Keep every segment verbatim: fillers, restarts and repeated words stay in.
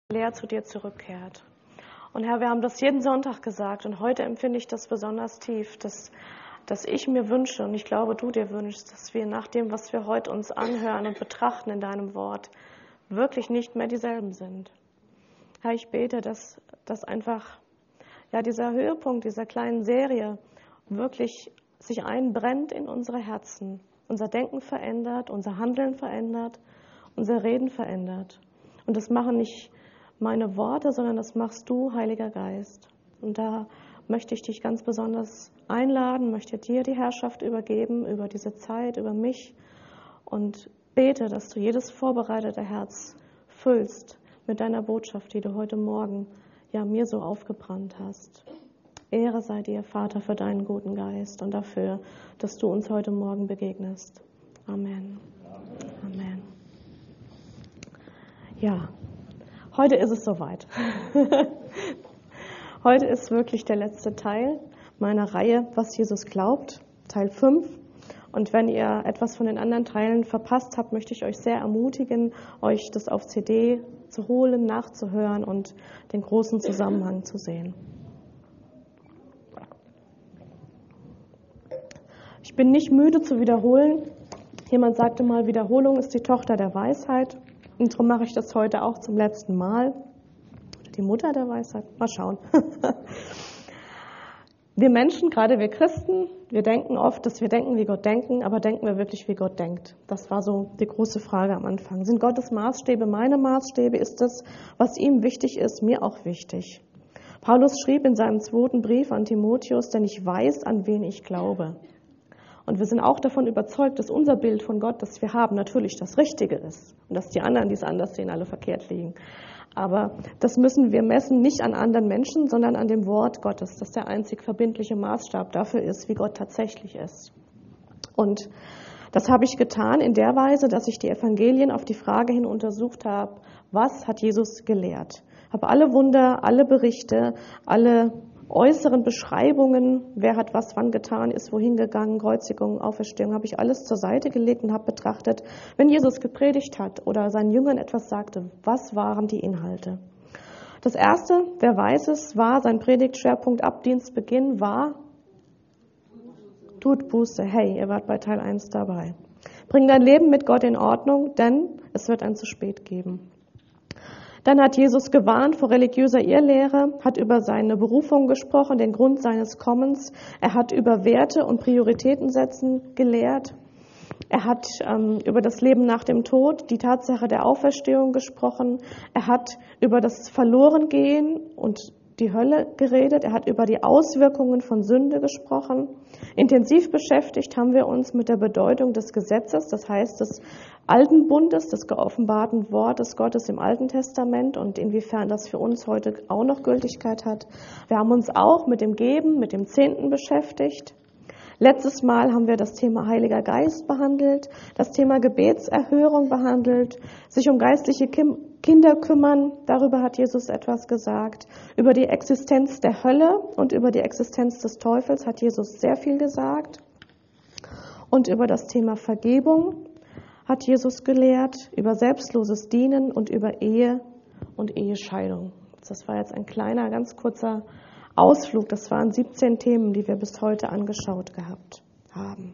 leer zu dir zurückkehrt. Und Herr, wir haben das jeden Sonntag gesagt und heute empfinde ich das besonders tief, dass, dass ich mir wünsche und ich glaube, du dir wünschst, dass wir nach dem, was wir heute uns anhören und betrachten in deinem Wort, wirklich nicht mehr dieselben sind. Herr, ich bete, dass, dass einfach ja, dieser Höhepunkt dieser kleinen Serie wirklich sich einbrennt in unsere Herzen, unser Denken verändert, unser Handeln verändert, unser Reden verändert. Und das machen nicht meine Worte, sondern das machst du, Heiliger Geist. Und da möchte ich dich ganz besonders einladen, möchte dir die Herrschaft übergeben über diese Zeit, über mich und bete, dass du jedes vorbereitete Herz füllst mit deiner Botschaft, die du heute Morgen ja mir so aufgebrannt hast. Ehre sei dir, Vater, für deinen guten Geist und dafür, dass du uns heute Morgen begegnest. Amen. Amen. Amen. Ja. Heute ist es soweit. Heute ist wirklich der letzte Teil meiner Reihe, was Jesus glaubt, Teil fünf. Und wenn ihr etwas von den anderen Teilen verpasst habt, möchte ich euch sehr ermutigen, euch das auf C D zu holen, nachzuhören und den großen Zusammenhang zu sehen. Ich bin nicht müde zu wiederholen. Jemand sagte mal, Wiederholung ist die Tochter der Weisheit. Und darum mache ich das heute auch zum letzten Mal. Die Mutter der Weisheit. Mal schauen. Wir Menschen, gerade wir Christen, wir denken oft, dass wir denken, wie Gott denken, aber denken wir wirklich, wie Gott denkt? Das war so die große Frage am Anfang. Sind Gottes Maßstäbe meine Maßstäbe? Ist das, was ihm wichtig ist, mir auch wichtig? Paulus schrieb in seinem zweiten Brief an Timotheus, denn ich weiß, an wen ich glaube. Und wir sind auch davon überzeugt, dass unser Bild von Gott, das wir haben, natürlich das Richtige ist. Und dass die anderen, die es anders sehen, alle verkehrt liegen. Aber das müssen wir messen nicht an anderen Menschen, sondern an dem Wort Gottes, das der einzig verbindliche Maßstab dafür ist, wie Gott tatsächlich ist. Und das habe ich getan in der Weise, dass ich die Evangelien auf die Frage hin untersucht habe, was hat Jesus gelehrt? Habe alle Wunder, alle Berichte, alle äußeren Beschreibungen, wer hat was wann getan, ist wohin gegangen, Kreuzigung, Auferstehung, habe ich alles zur Seite gelegt und habe betrachtet, wenn Jesus gepredigt hat oder seinen Jüngern etwas sagte, was waren die Inhalte? Das erste, wer weiß es, war sein Predigtschwerpunkt ab Dienstbeginn, war tut Buße. Hey, ihr wart bei Teil eins dabei. Bring dein Leben mit Gott in Ordnung, denn es wird ein zu spät geben. Dann hat Jesus gewarnt vor religiöser Irrlehre, hat über seine Berufung gesprochen, den Grund seines Kommens. Er hat über Werte und Prioritäten setzen gelehrt. Er hat ähm, über das Leben nach dem Tod, die Tatsache der Auferstehung gesprochen. Er hat über das Verlorengehen und die Hölle geredet. Er hat über die Auswirkungen von Sünde gesprochen. Intensiv beschäftigt haben wir uns mit der Bedeutung des Gesetzes, das heißt des Alten Bundes, des geoffenbarten Wortes Gottes im Alten Testament und inwiefern das für uns heute auch noch Gültigkeit hat. Wir haben uns auch mit dem Geben, mit dem Zehnten beschäftigt. Letztes Mal haben wir das Thema Heiliger Geist behandelt, das Thema Gebetserhörung behandelt, sich um geistliche Kinder kümmern, darüber hat Jesus etwas gesagt. Über die Existenz der Hölle und über die Existenz des Teufels hat Jesus sehr viel gesagt. Und über das Thema Vergebung hat Jesus gelehrt, über selbstloses Dienen und über Ehe und Ehescheidung. Das war jetzt ein kleiner, ganz kurzer Ausflug. Das waren siebzehn Themen, die wir bis heute angeschaut gehabt haben.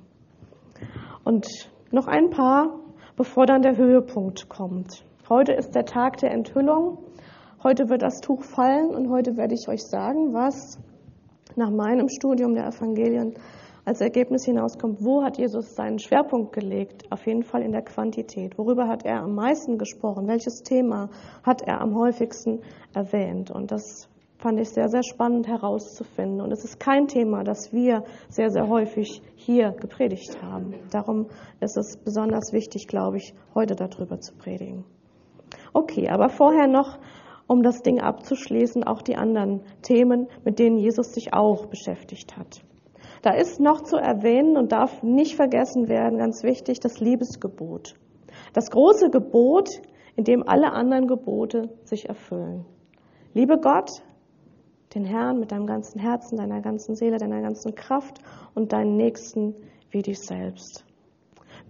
Und noch ein paar, bevor dann der Höhepunkt kommt. Heute ist der Tag der Enthüllung. Heute wird das Tuch fallen und heute werde ich euch sagen, was nach meinem Studium der Evangelien als Ergebnis hinauskommt, wo hat Jesus seinen Schwerpunkt gelegt? Auf jeden Fall in der Quantität. Worüber hat er am meisten gesprochen? Welches Thema hat er am häufigsten erwähnt? Und das fand ich sehr, sehr spannend herauszufinden. Und es ist kein Thema, das wir sehr, sehr häufig hier gepredigt haben. Darum ist es besonders wichtig, glaube ich, heute darüber zu predigen. Okay, aber vorher noch, um das Ding abzuschließen, auch die anderen Themen, mit denen Jesus sich auch beschäftigt hat. Da ist noch zu erwähnen und darf nicht vergessen werden, ganz wichtig, das Liebesgebot. Das große Gebot, in dem alle anderen Gebote sich erfüllen. Liebe Gott, den Herrn mit deinem ganzen Herzen, deiner ganzen Seele, deiner ganzen Kraft und deinen Nächsten wie dich selbst.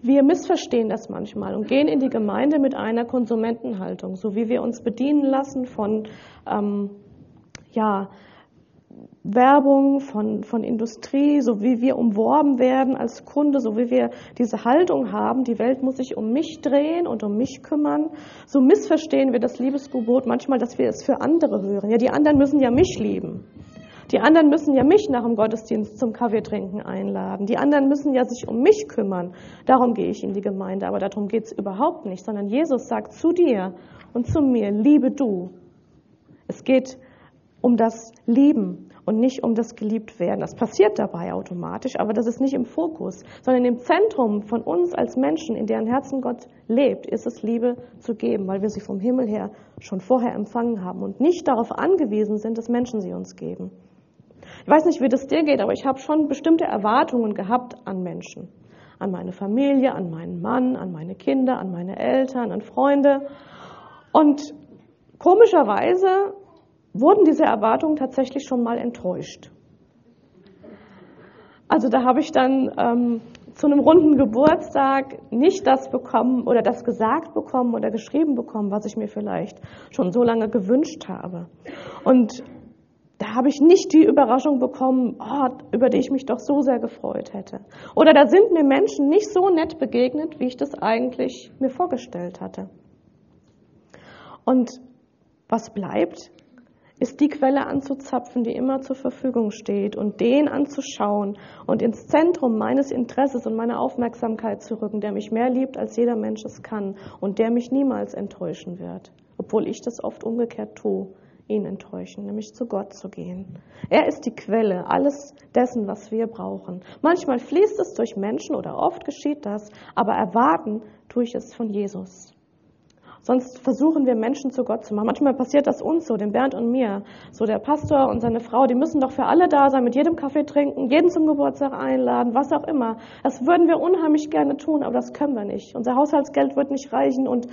Wir missverstehen das manchmal und gehen in die Gemeinde mit einer Konsumentenhaltung, so wie wir uns bedienen lassen von ähm, ja, Werbung, von, von Industrie, so wie wir umworben werden als Kunde, so wie wir diese Haltung haben, die Welt muss sich um mich drehen und um mich kümmern. So missverstehen wir das Liebesgebot manchmal, dass wir es für andere hören. Ja, die anderen müssen ja mich lieben. Die anderen müssen ja mich nach dem Gottesdienst zum Kaffeetrinken einladen. Die anderen müssen ja sich um mich kümmern. Darum gehe ich in die Gemeinde. Aber darum geht es überhaupt nicht, sondern Jesus sagt zu dir und zu mir, liebe du. Es geht um das Lieben und nicht um das Geliebtwerden. Das passiert dabei automatisch, aber das ist nicht im Fokus, sondern im Zentrum von uns als Menschen, in deren Herzen Gott lebt, ist es, Liebe zu geben, weil wir sie vom Himmel her schon vorher empfangen haben und nicht darauf angewiesen sind, dass Menschen sie uns geben. Ich weiß nicht, wie das dir geht, aber ich habe schon bestimmte Erwartungen gehabt an Menschen. An meine Familie, an meinen Mann, an meine Kinder, an meine Eltern, an Freunde. Und komischerweise wurden diese Erwartungen tatsächlich schon mal enttäuscht. Also da habe ich dann ähm, zu einem runden Geburtstag nicht das bekommen oder das gesagt bekommen oder geschrieben bekommen, was ich mir vielleicht schon so lange gewünscht habe. Und da habe ich nicht die Überraschung bekommen, oh, über die ich mich doch so sehr gefreut hätte. Oder da sind mir Menschen nicht so nett begegnet, wie ich das eigentlich mir vorgestellt hatte. Und was bleibt, ist die Quelle anzuzapfen, die immer zur Verfügung steht und den anzuschauen und ins Zentrum meines Interesses und meiner Aufmerksamkeit zu rücken, der mich mehr liebt, als jeder Mensch es kann und der mich niemals enttäuschen wird, obwohl ich das oft umgekehrt tue. Ihn enttäuschen, nämlich zu Gott zu gehen. Er ist die Quelle alles dessen, was wir brauchen. Manchmal fließt es durch Menschen oder oft geschieht das, aber erwarten tue ich es von Jesus. Sonst versuchen wir Menschen zu Gott zu machen. Manchmal passiert das uns so, dem Bernd und mir. So der Pastor und seine Frau, die müssen doch für alle da sein, mit jedem Kaffee trinken, jeden zum Geburtstag einladen, was auch immer. Das würden wir unheimlich gerne tun, aber das können wir nicht. Unser Haushaltsgeld wird nicht reichen und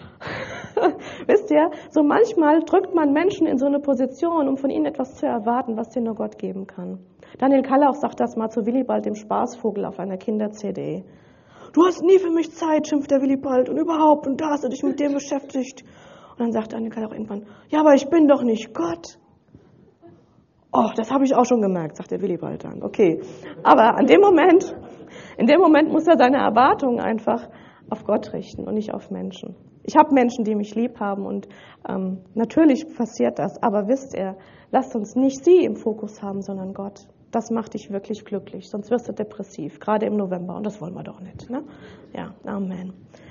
wisst ihr, so manchmal drückt man Menschen in so eine Position, um von ihnen etwas zu erwarten, was dir nur Gott geben kann. Daniel Kallauch sagt das mal zu Willibald, dem Spaßvogel, auf einer Kinder-C D. Du hast nie für mich Zeit, schimpft der Willibald, und überhaupt, und da hast du dich mit dem beschäftigt. Und dann sagt Daniel Kallauch irgendwann, ja, aber ich bin doch nicht Gott. Oh, das habe ich auch schon gemerkt, sagt der Willibald dann. Okay, aber an dem Moment, in dem Moment muss er seine Erwartungen einfach auf Gott richten und nicht auf Menschen. Ich habe Menschen, die mich lieb haben und ähm, natürlich passiert das, aber wisst ihr, lasst uns nicht sie im Fokus haben, sondern Gott. Das macht dich wirklich glücklich, sonst wirst du depressiv, gerade im November, und das wollen wir doch nicht. Ne? Ja, Amen.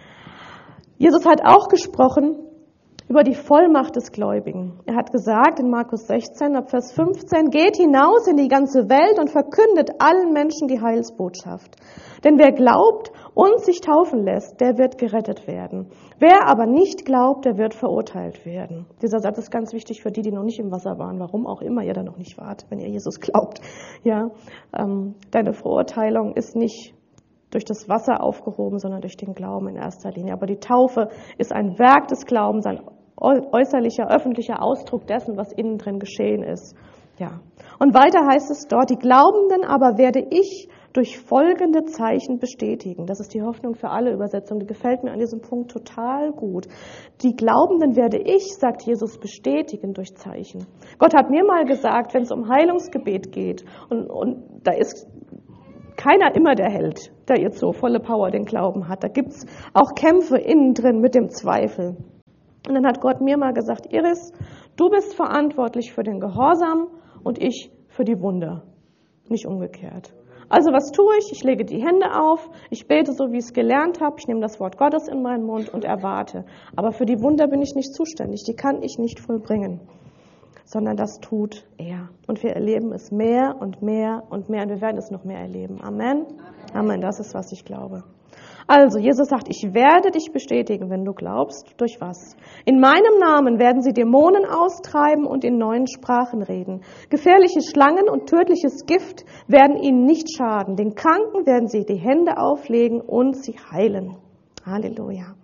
Jesus hat auch gesprochen über die Vollmacht des Gläubigen. Er hat gesagt in Markus sechzehn, ab Vers fünfzehn, geht hinaus in die ganze Welt und verkündet allen Menschen die Heilsbotschaft. Denn wer glaubt und sich taufen lässt, der wird gerettet werden. Wer aber nicht glaubt, der wird verurteilt werden. Dieser Satz ist ganz wichtig für die, die noch nicht im Wasser waren, warum auch immer ihr da noch nicht wart, wenn ihr Jesus glaubt. Ja, ähm, deine Verurteilung ist nicht durch das Wasser aufgehoben, sondern durch den Glauben in erster Linie. Aber die Taufe ist ein Werk des Glaubens, ein äußerlicher, öffentlicher Ausdruck dessen, was innen drin geschehen ist. Ja. Und weiter heißt es dort, die Glaubenden aber werde ich durch folgende Zeichen bestätigen. Das ist die Hoffnung für alle Übersetzungen. Die gefällt mir an diesem Punkt total gut. Die Glaubenden werde ich, sagt Jesus, bestätigen durch Zeichen. Gott hat mir mal gesagt, wenn es um Heilungsgebet geht, und, und da ist keiner immer der Held, der jetzt so volle Power den Glauben hat. Da gibt's auch Kämpfe innen drin mit dem Zweifel. Und dann hat Gott mir mal gesagt, Iris, du bist verantwortlich für den Gehorsam und ich für die Wunder. Nicht umgekehrt. Also was tue ich? Ich lege die Hände auf, ich bete so, wie ich es gelernt habe, ich nehme das Wort Gottes in meinen Mund und erwarte. Aber für die Wunder bin ich nicht zuständig, die kann ich nicht vollbringen, sondern das tut er. Und wir erleben es mehr und mehr und mehr und wir werden es noch mehr erleben. Amen? Amen, das ist, was ich glaube. Also, Jesus sagt, ich werde dich bestätigen, wenn du glaubst. Durch was? In meinem Namen werden sie Dämonen austreiben und in neuen Sprachen reden. Gefährliche Schlangen und tödliches Gift werden ihnen nicht schaden. Den Kranken werden sie die Hände auflegen und sie heilen. Halleluja.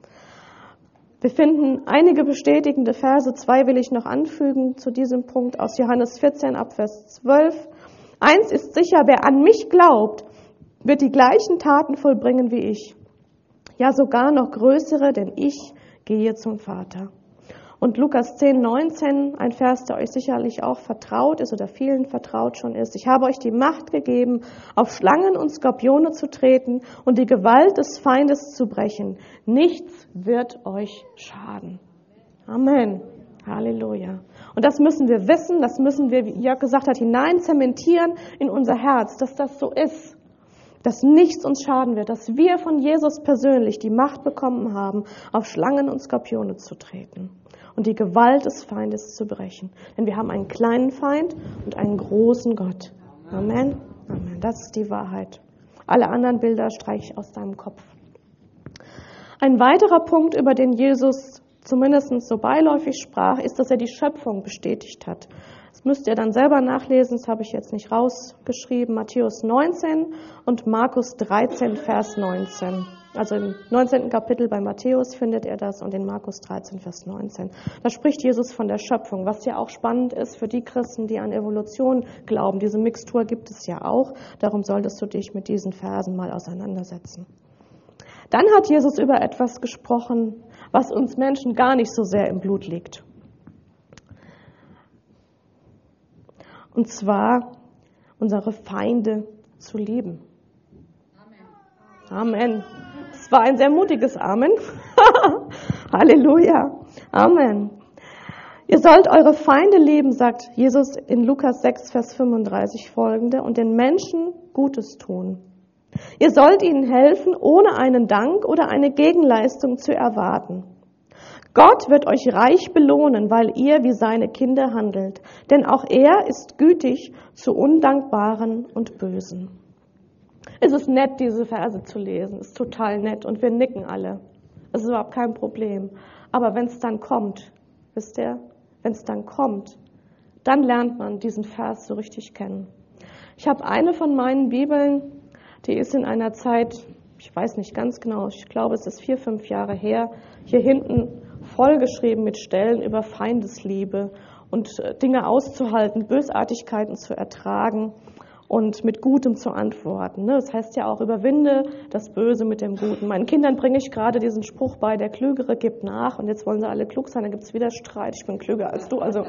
Wir finden einige bestätigende Verse. Zwei will ich noch anfügen zu diesem Punkt aus Johannes vierzehn ab Vers zwölf. Eins ist sicher, wer an mich glaubt, wird die gleichen Taten vollbringen wie ich. Ja, sogar noch größere, denn ich gehe zum Vater. Und Lukas zehn, neunzehn, ein Vers, der euch sicherlich auch vertraut ist oder vielen vertraut schon ist. Ich habe euch die Macht gegeben, auf Schlangen und Skorpione zu treten und die Gewalt des Feindes zu brechen. Nichts wird euch schaden. Amen. Halleluja. Und das müssen wir wissen, das müssen wir, wie Jörg gesagt hat, hinein zementieren in unser Herz, dass das so ist. Dass nichts uns schaden wird, dass wir von Jesus persönlich die Macht bekommen haben, auf Schlangen und Skorpione zu treten und die Gewalt des Feindes zu brechen. Denn wir haben einen kleinen Feind und einen großen Gott. Amen. Amen. Das ist die Wahrheit. Alle anderen Bilder streiche ich aus deinem Kopf. Ein weiterer Punkt, über den Jesus zumindest so beiläufig sprach, ist, dass er die Schöpfung bestätigt hat. Das müsst ihr dann selber nachlesen, das habe ich jetzt nicht rausgeschrieben. Matthäus neunzehn und Markus dreizehn, Vers neunzehn. Also im neunzehnten Kapitel bei Matthäus findet er das und in Markus dreizehn, Vers neunzehn. Da spricht Jesus von der Schöpfung, was ja auch spannend ist für die Christen, die an Evolution glauben. Diese Mixtur gibt es ja auch. Darum solltest du dich mit diesen Versen mal auseinandersetzen. Dann hat Jesus über etwas gesprochen, was uns Menschen gar nicht so sehr im Blut liegt. Und zwar unsere Feinde zu lieben. Amen. Amen. Es war ein sehr mutiges Amen. Halleluja. Amen. Ihr sollt eure Feinde lieben, sagt Jesus in Lukas sechs, Vers fünfunddreißig folgende, und den Menschen Gutes tun. Ihr sollt ihnen helfen, ohne einen Dank oder eine Gegenleistung zu erwarten. Gott wird euch reich belohnen, weil ihr wie seine Kinder handelt. Denn auch er ist gütig zu Undankbaren und Bösen. Es ist nett, diese Verse zu lesen. Es ist total nett und wir nicken alle. Das ist überhaupt kein Problem. Aber wenn es dann kommt, wisst ihr, wenn es dann kommt, dann lernt man diesen Vers so richtig kennen. Ich habe eine von meinen Bibeln, die ist in einer Zeit, ich weiß nicht ganz genau, ich glaube, es ist vier, fünf Jahre her, hier hinten vollgeschrieben mit Stellen über Feindesliebe und Dinge auszuhalten, Bösartigkeiten zu ertragen und mit Gutem zu antworten. Das heißt ja auch, überwinde das Böse mit dem Guten. Meinen Kindern bringe ich gerade diesen Spruch bei, der Klügere gibt nach, und jetzt wollen sie alle klug sein, dann gibt es wieder Streit, ich bin klüger als du. Also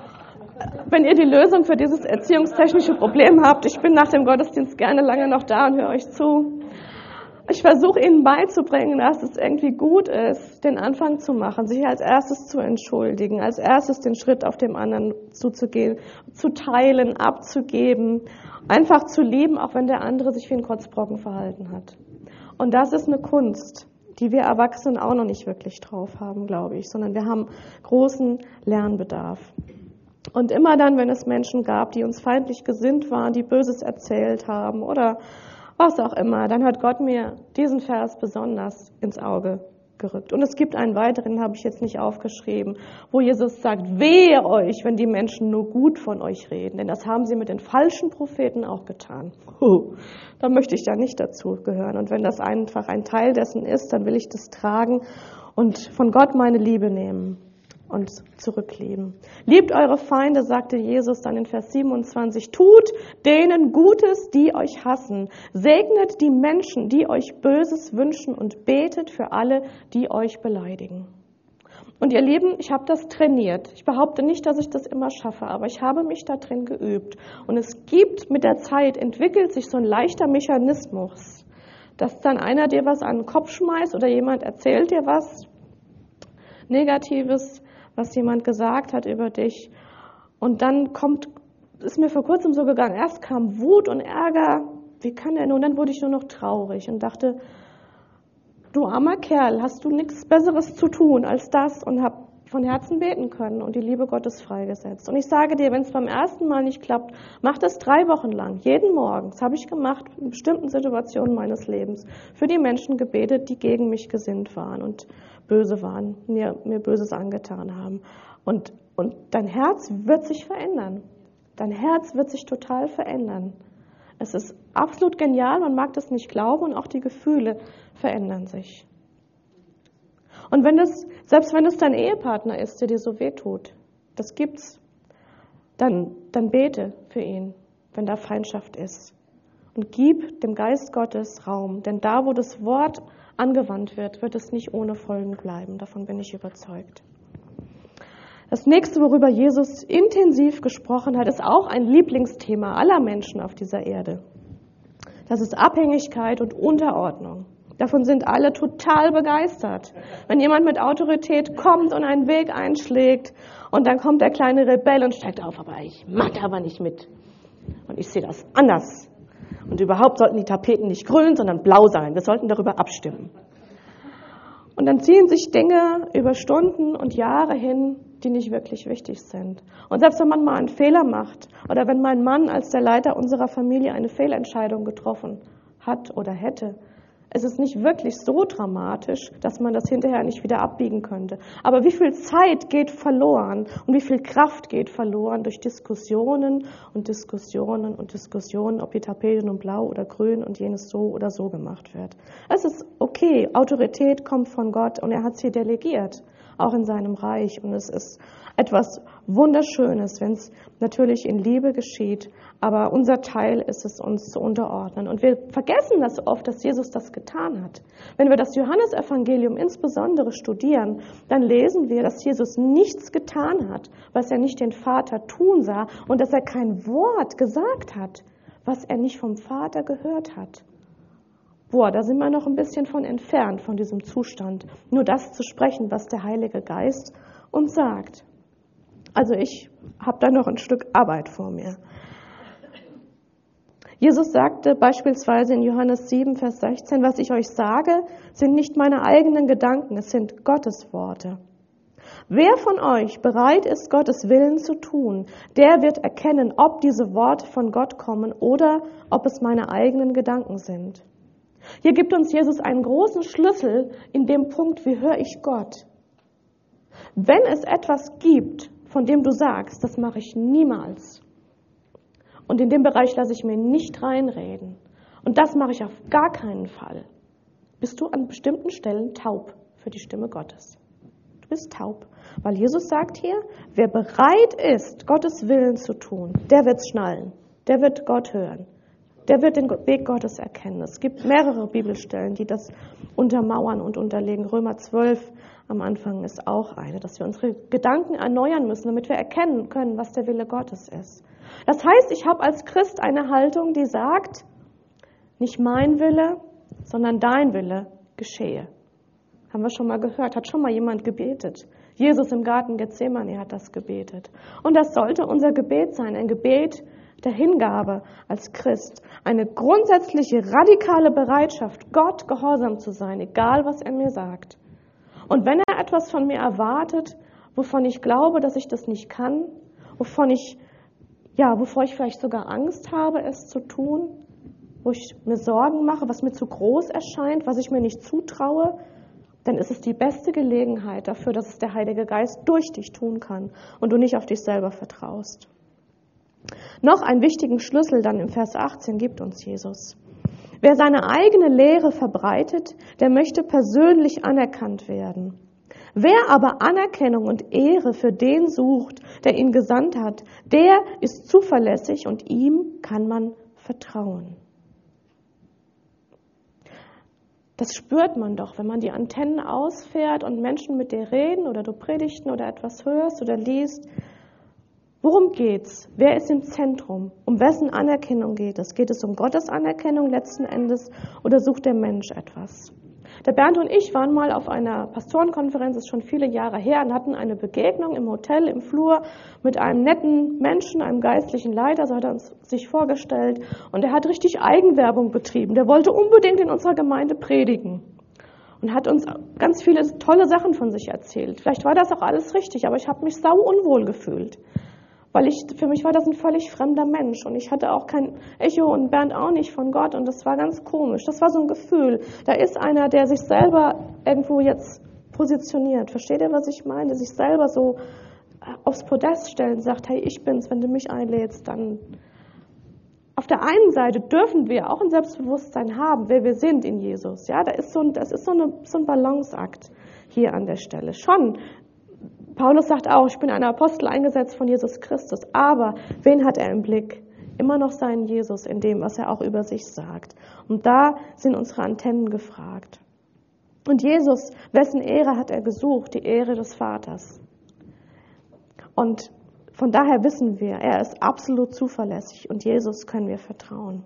wenn ihr die Lösung für dieses erziehungstechnische Problem habt, ich bin nach dem Gottesdienst gerne lange noch da und höre euch zu. Ich versuche ihnen beizubringen, dass es irgendwie gut ist, den Anfang zu machen, sich als erstes zu entschuldigen, als erstes den Schritt auf dem anderen zuzugehen, zu teilen, abzugeben, einfach zu lieben, auch wenn der andere sich wie ein Kotzbrocken verhalten hat. Und das ist eine Kunst, die wir Erwachsenen auch noch nicht wirklich drauf haben, glaube ich, sondern wir haben großen Lernbedarf. Und immer dann, wenn es Menschen gab, die uns feindlich gesinnt waren, die Böses erzählt haben oder was auch immer, dann hat Gott mir diesen Vers besonders ins Auge gerückt. Und es gibt einen weiteren, den habe ich jetzt nicht aufgeschrieben, wo Jesus sagt, wehe euch, wenn die Menschen nur gut von euch reden, denn das haben sie mit den falschen Propheten auch getan. Huh, da möchte ich ja nicht dazu gehören. Und wenn das einfach ein Teil dessen ist, dann will ich das tragen und von Gott meine Liebe nehmen und zurücklieben. Liebt eure Feinde, sagte Jesus dann in Vers siebenundzwanzig, tut denen Gutes, die euch hassen. Segnet die Menschen, die euch Böses wünschen und betet für alle, die euch beleidigen. Und ihr Lieben, ich habe das trainiert. Ich behaupte nicht, dass ich das immer schaffe, aber ich habe mich da drin geübt. Und es gibt mit der Zeit, entwickelt sich so ein leichter Mechanismus, dass dann einer dir was an den Kopf schmeißt oder jemand erzählt dir was Negatives, was jemand gesagt hat über dich. Und dann kommt, ist mir vor kurzem so gegangen, erst kam Wut und Ärger, wie kann der nur, und dann wurde ich nur noch traurig und dachte, du armer Kerl, hast du nichts Besseres zu tun als das, und habe von Herzen beten können und die Liebe Gottes freigesetzt. Und ich sage dir, wenn es beim ersten Mal nicht klappt, mach das drei Wochen lang, jeden Morgen. Das habe ich gemacht in bestimmten Situationen meines Lebens, für die Menschen gebetet, die gegen mich gesinnt waren und böse waren, mir, mir Böses angetan haben. Und, und dein Herz wird sich verändern. Dein Herz wird sich total verändern. Es ist absolut genial, man mag das nicht glauben, und auch die Gefühle verändern sich. Und wenn das, selbst wenn es dein Ehepartner ist, der dir so wehtut, das gibt's, dann, dann bete für ihn, wenn da Feindschaft ist. Und gib dem Geist Gottes Raum. Denn da, wo das Wort angewandt wird, wird es nicht ohne Folgen bleiben. Davon bin ich überzeugt. Das nächste, worüber Jesus intensiv gesprochen hat, ist auch ein Lieblingsthema aller Menschen auf dieser Erde. Das ist Abhängigkeit und Unterordnung. Davon sind alle total begeistert. Wenn jemand mit Autorität kommt und einen Weg einschlägt und dann kommt der kleine Rebell und steigt auf, aber ich mache aber nicht mit. Und ich sehe das anders. Und überhaupt sollten die Tapeten nicht grün, sondern blau sein. Wir sollten darüber abstimmen. Und dann ziehen sich Dinge über Stunden und Jahre hin, die nicht wirklich wichtig sind. Und selbst wenn man mal einen Fehler macht oder wenn mein Mann als der Leiter unserer Familie eine Fehlentscheidung getroffen hat oder hätte, es ist nicht wirklich so dramatisch, dass man das hinterher nicht wieder abbiegen könnte. Aber wie viel Zeit geht verloren und wie viel Kraft geht verloren durch Diskussionen und Diskussionen und Diskussionen, ob die Tapete nun blau oder grün und jenes so oder so gemacht wird. Es ist okay, Autorität kommt von Gott und er hat sie delegiert, auch in seinem Reich. Und es ist etwas Wunderschönes, wenn es natürlich in Liebe geschieht. Aber unser Teil ist es, uns zu unterordnen. Und wir vergessen das oft, dass Jesus das getan hat. Wenn wir das Johannesevangelium insbesondere studieren, dann lesen wir, dass Jesus nichts getan hat, was er nicht den Vater tun sah und dass er kein Wort gesagt hat, was er nicht vom Vater gehört hat. Boah, da sind wir noch ein bisschen von entfernt, von diesem Zustand, nur das zu sprechen, was der Heilige Geist uns sagt. Also ich habe da noch ein Stück Arbeit vor mir. Jesus sagte beispielsweise in Johannes sieben, Vers sechzehn, was ich euch sage, sind nicht meine eigenen Gedanken, es sind Gottes Worte. Wer von euch bereit ist, Gottes Willen zu tun, der wird erkennen, ob diese Worte von Gott kommen oder ob es meine eigenen Gedanken sind. Hier gibt uns Jesus einen großen Schlüssel in dem Punkt, wie höre ich Gott? Wenn es etwas gibt, von dem du sagst, das mache ich niemals. Und in dem Bereich lasse ich mir nicht reinreden. Und das mache ich auf gar keinen Fall. Bist du an bestimmten Stellen taub für die Stimme Gottes. Du bist taub. Weil Jesus sagt hier, wer bereit ist, Gottes Willen zu tun, der wird es schnallen. Der wird Gott hören. Der wird den Weg Gottes erkennen. Es gibt mehrere Bibelstellen, die das untermauern und unterlegen. Römer zwölf am Anfang ist auch eine, dass wir unsere Gedanken erneuern müssen, damit wir erkennen können, was der Wille Gottes ist. Das heißt, ich habe als Christ eine Haltung, die sagt, nicht mein Wille, sondern dein Wille geschehe. Haben wir schon mal gehört, hat schon mal jemand gebetet. Jesus im Garten Gethsemane hat das gebetet. Und das sollte unser Gebet sein, ein Gebet der Hingabe als Christ. Eine grundsätzliche, radikale Bereitschaft, Gott gehorsam zu sein, egal was er mir sagt. Und wenn er etwas von mir erwartet, wovon ich glaube, dass ich das nicht kann, wovon ich, ja, wovor ich vielleicht sogar Angst habe, es zu tun, wo ich mir Sorgen mache, was mir zu groß erscheint, was ich mir nicht zutraue, dann ist es die beste Gelegenheit dafür, dass es der Heilige Geist durch dich tun kann und du nicht auf dich selber vertraust. Noch einen wichtigen Schlüssel dann im Vers achtzehn gibt uns Jesus. Wer seine eigene Lehre verbreitet, der möchte persönlich anerkannt werden. Wer aber Anerkennung und Ehre für den sucht, der ihn gesandt hat, der ist zuverlässig und ihm kann man vertrauen. Das spürt man doch, wenn man die Antennen ausfährt und Menschen mit dir reden oder du Predigten oder etwas hörst oder liest. Worum geht's? Wer ist im Zentrum? Um wessen Anerkennung geht es? Geht es um Gottes Anerkennung letzten Endes oder sucht der Mensch etwas? Der Bernd und ich waren mal auf einer Pastorenkonferenz, das ist schon viele Jahre her, und hatten eine Begegnung im Hotel, im Flur mit einem netten Menschen, einem geistlichen Leiter, so hat er uns sich vorgestellt. Und er hat richtig Eigenwerbung betrieben. Der wollte unbedingt in unserer Gemeinde predigen und hat uns ganz viele tolle Sachen von sich erzählt. Vielleicht war das auch alles richtig, aber ich habe mich sau unwohl gefühlt. Weil ich, für mich war das ein völlig fremder Mensch und ich hatte auch kein Echo und Bernd auch nicht von Gott und das war ganz komisch. Das war so ein Gefühl. Da ist einer, der sich selber irgendwo jetzt positioniert. Versteht ihr, was ich meine? Der sich selber so aufs Podest stellt und sagt, hey, ich bin's, wenn du mich einlädst, dann... Auf der einen Seite dürfen wir auch ein Selbstbewusstsein haben, wer wir sind in Jesus. Ja, da ist so ein, das ist so, eine, so ein Balanceakt hier an der Stelle. Schon. Paulus sagt auch, ich bin ein Apostel eingesetzt von Jesus Christus. Aber wen hat er im Blick? Immer noch seinen Jesus in dem, was er auch über sich sagt. Und da sind unsere Antennen gefragt. Und Jesus, wessen Ehre hat er gesucht? Die Ehre des Vaters. Und von daher wissen wir, er ist absolut zuverlässig und Jesus können wir vertrauen.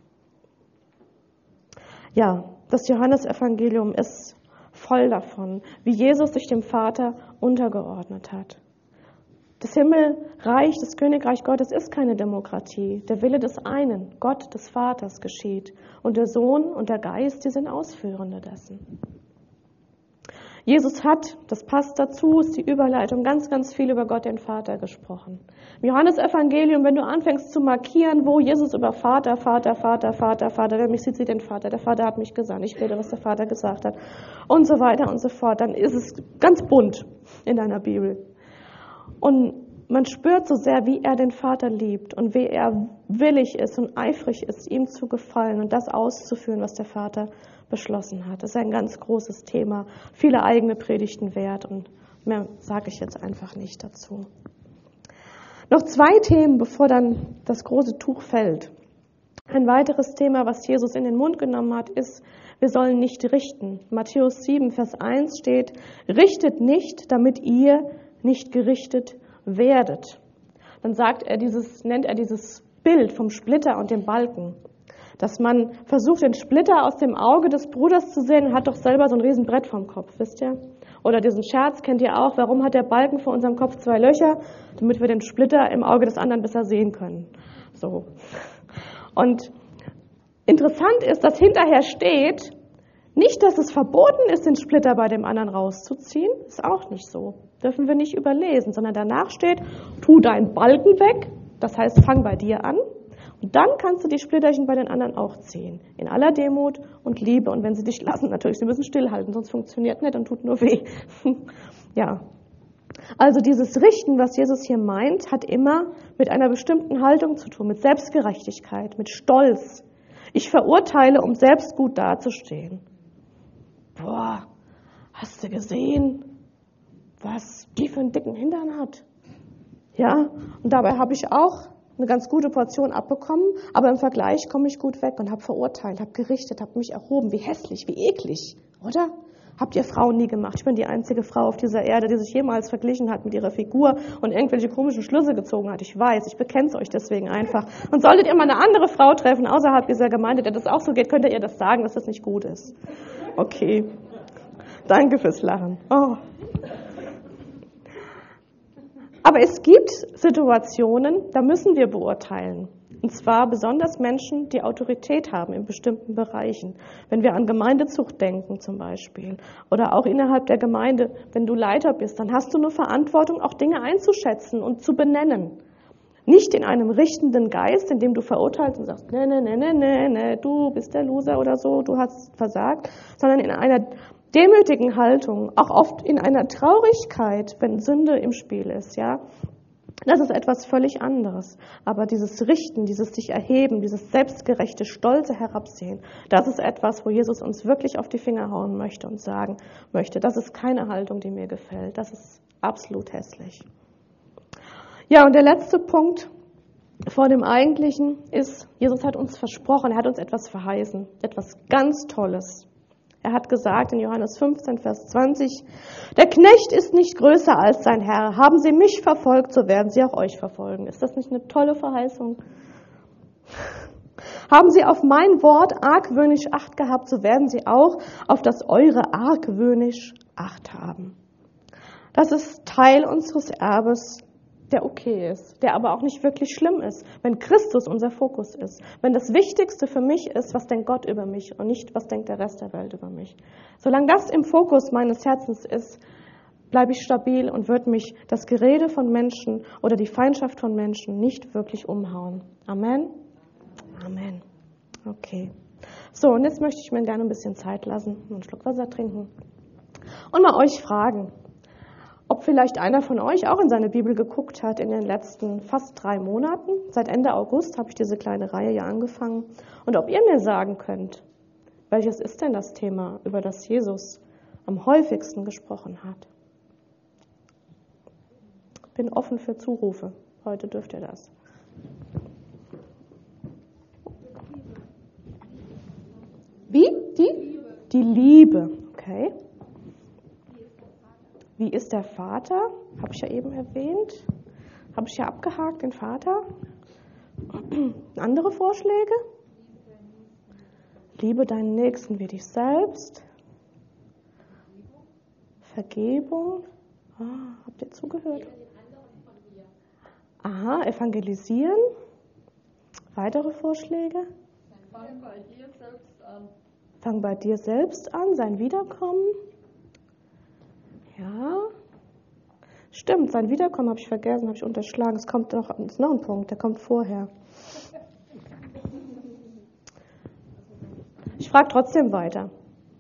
Ja, das Johannesevangelium ist voll davon, wie Jesus sich dem Vater untergeordnet hat. Das Himmelreich, das Königreich Gottes ist keine Demokratie. Der Wille des einen, Gott des Vaters, geschieht. Und der Sohn und der Geist, die sind Ausführende dessen. Jesus hat, das passt dazu, ist die Überleitung, ganz, ganz viel über Gott den Vater gesprochen. Im Johannesevangelium, wenn du anfängst zu markieren, wo Jesus über Vater, Vater, Vater, Vater, Vater, wer mich sieht, sieht den Vater, der Vater hat mich gesandt, ich rede, was der Vater gesagt hat und so weiter und so fort, dann ist es ganz bunt in deiner Bibel. Und man spürt so sehr, wie er den Vater liebt und wie er willig ist und eifrig ist, ihm zu gefallen und das auszuführen, was der Vater beschlossen hat. Das ist ein ganz großes Thema, viele eigene Predigten wert und mehr sage ich jetzt einfach nicht dazu. Noch zwei Themen, bevor dann das große Tuch fällt. Ein weiteres Thema, was Jesus in den Mund genommen hat, ist, wir sollen nicht richten. Matthäus sieben, Vers eins steht, richtet nicht, damit ihr nicht gerichtet werdet. Dann sagt er dieses, nennt er dieses Bild vom Splitter und dem Balken. Dass man versucht, den Splitter aus dem Auge des Bruders zu sehen und hat doch selber so ein Riesenbrett vom Kopf, wisst ihr? Oder diesen Scherz kennt ihr auch, warum hat der Balken vor unserem Kopf zwei Löcher? Damit wir den Splitter im Auge des anderen besser sehen können. So. Und interessant ist, dass hinterher steht, nicht, dass es verboten ist, den Splitter bei dem anderen rauszuziehen, ist auch nicht so. Dürfen wir nicht überlesen, sondern danach steht, tu deinen Balken weg, das heißt, fang bei dir an. Und dann kannst du die Splitterchen bei den anderen auch ziehen. In aller Demut und Liebe. Und wenn sie dich lassen, natürlich, sie müssen stillhalten, sonst funktioniert nicht und tut nur weh. Ja. Also dieses Richten, was Jesus hier meint, hat immer mit einer bestimmten Haltung zu tun, mit Selbstgerechtigkeit, mit Stolz. Ich verurteile, um selbst gut dazustehen. Boah, hast du gesehen, was die für einen dicken Hintern hat? Ja, und dabei habe ich auch eine ganz gute Portion abbekommen, aber im Vergleich komme ich gut weg und habe verurteilt, habe gerichtet, habe mich erhoben. Wie hässlich, wie eklig, oder? Habt ihr Frauen nie gemacht? Ich bin die einzige Frau auf dieser Erde, die sich jemals verglichen hat mit ihrer Figur und irgendwelche komischen Schlüsse gezogen hat. Ich weiß, ich bekenne es euch deswegen einfach. Und solltet ihr mal eine andere Frau treffen, außerhalb dieser Gemeinde, der das auch so geht, könnt ihr ihr das sagen, dass das nicht gut ist. Okay. Danke fürs Lachen. Oh. Aber es gibt Situationen, da müssen wir beurteilen. Und zwar besonders Menschen, die Autorität haben in bestimmten Bereichen. Wenn wir an Gemeindezucht denken zum Beispiel. Oder auch innerhalb der Gemeinde, wenn du Leiter bist, dann hast du eine Verantwortung, auch Dinge einzuschätzen und zu benennen. Nicht in einem richtenden Geist, in dem du verurteilst und sagst, ne, ne, ne, ne, ne, ne, du bist der Loser oder so, du hast versagt, sondern in einer demütigen Haltung, auch oft in einer Traurigkeit, wenn Sünde im Spiel ist, ja. Das ist etwas völlig anderes. Aber dieses Richten, dieses sich erheben, dieses selbstgerechte, stolze Herabsehen, das ist etwas, wo Jesus uns wirklich auf die Finger hauen möchte und sagen möchte, das ist keine Haltung, die mir gefällt. Das ist absolut hässlich. Ja, und der letzte Punkt vor dem Eigentlichen ist, Jesus hat uns versprochen, er hat uns etwas verheißen, etwas ganz Tolles. Er hat gesagt in Johannes fünfzehn, Vers zwanzig, der Knecht ist nicht größer als sein Herr. Haben sie mich verfolgt, so werden sie auch euch verfolgen. Ist das nicht eine tolle Verheißung? Haben sie auf mein Wort argwöhnisch Acht gehabt, so werden sie auch auf das eure argwöhnisch Acht haben. Das ist Teil unseres Erbes, der okay ist, der aber auch nicht wirklich schlimm ist, wenn Christus unser Fokus ist, wenn das Wichtigste für mich ist, was denkt Gott über mich und nicht, was denkt der Rest der Welt über mich. Solange das im Fokus meines Herzens ist, bleibe ich stabil und wird mich das Gerede von Menschen oder die Feindschaft von Menschen nicht wirklich umhauen. Amen? Amen. Okay. So, und jetzt möchte ich mir gerne ein bisschen Zeit lassen, einen Schluck Wasser trinken und mal euch fragen, ob vielleicht einer von euch auch in seine Bibel geguckt hat in den letzten fast drei Monaten. Seit Ende August habe ich diese kleine Reihe ja angefangen. Und ob ihr mir sagen könnt, welches ist denn das Thema, über das Jesus am häufigsten gesprochen hat? Bin offen für Zurufe. Heute dürft ihr das. Wie? Die? Die Liebe. Okay. Okay. Wie ist der Vater? Habe ich ja eben erwähnt. Habe ich ja abgehakt, den Vater. Andere Vorschläge? Liebe deinen Nächsten wie dich selbst. Vergebung. Ah, habt ihr zugehört? Aha, evangelisieren. Weitere Vorschläge? Fang bei dir selbst an. Fang bei dir selbst an, sein Wiederkommen. Ja. Stimmt, sein Wiederkommen habe ich vergessen, habe ich unterschlagen. Es kommt noch, ist noch ein Punkt, der kommt vorher. Ich frage trotzdem weiter.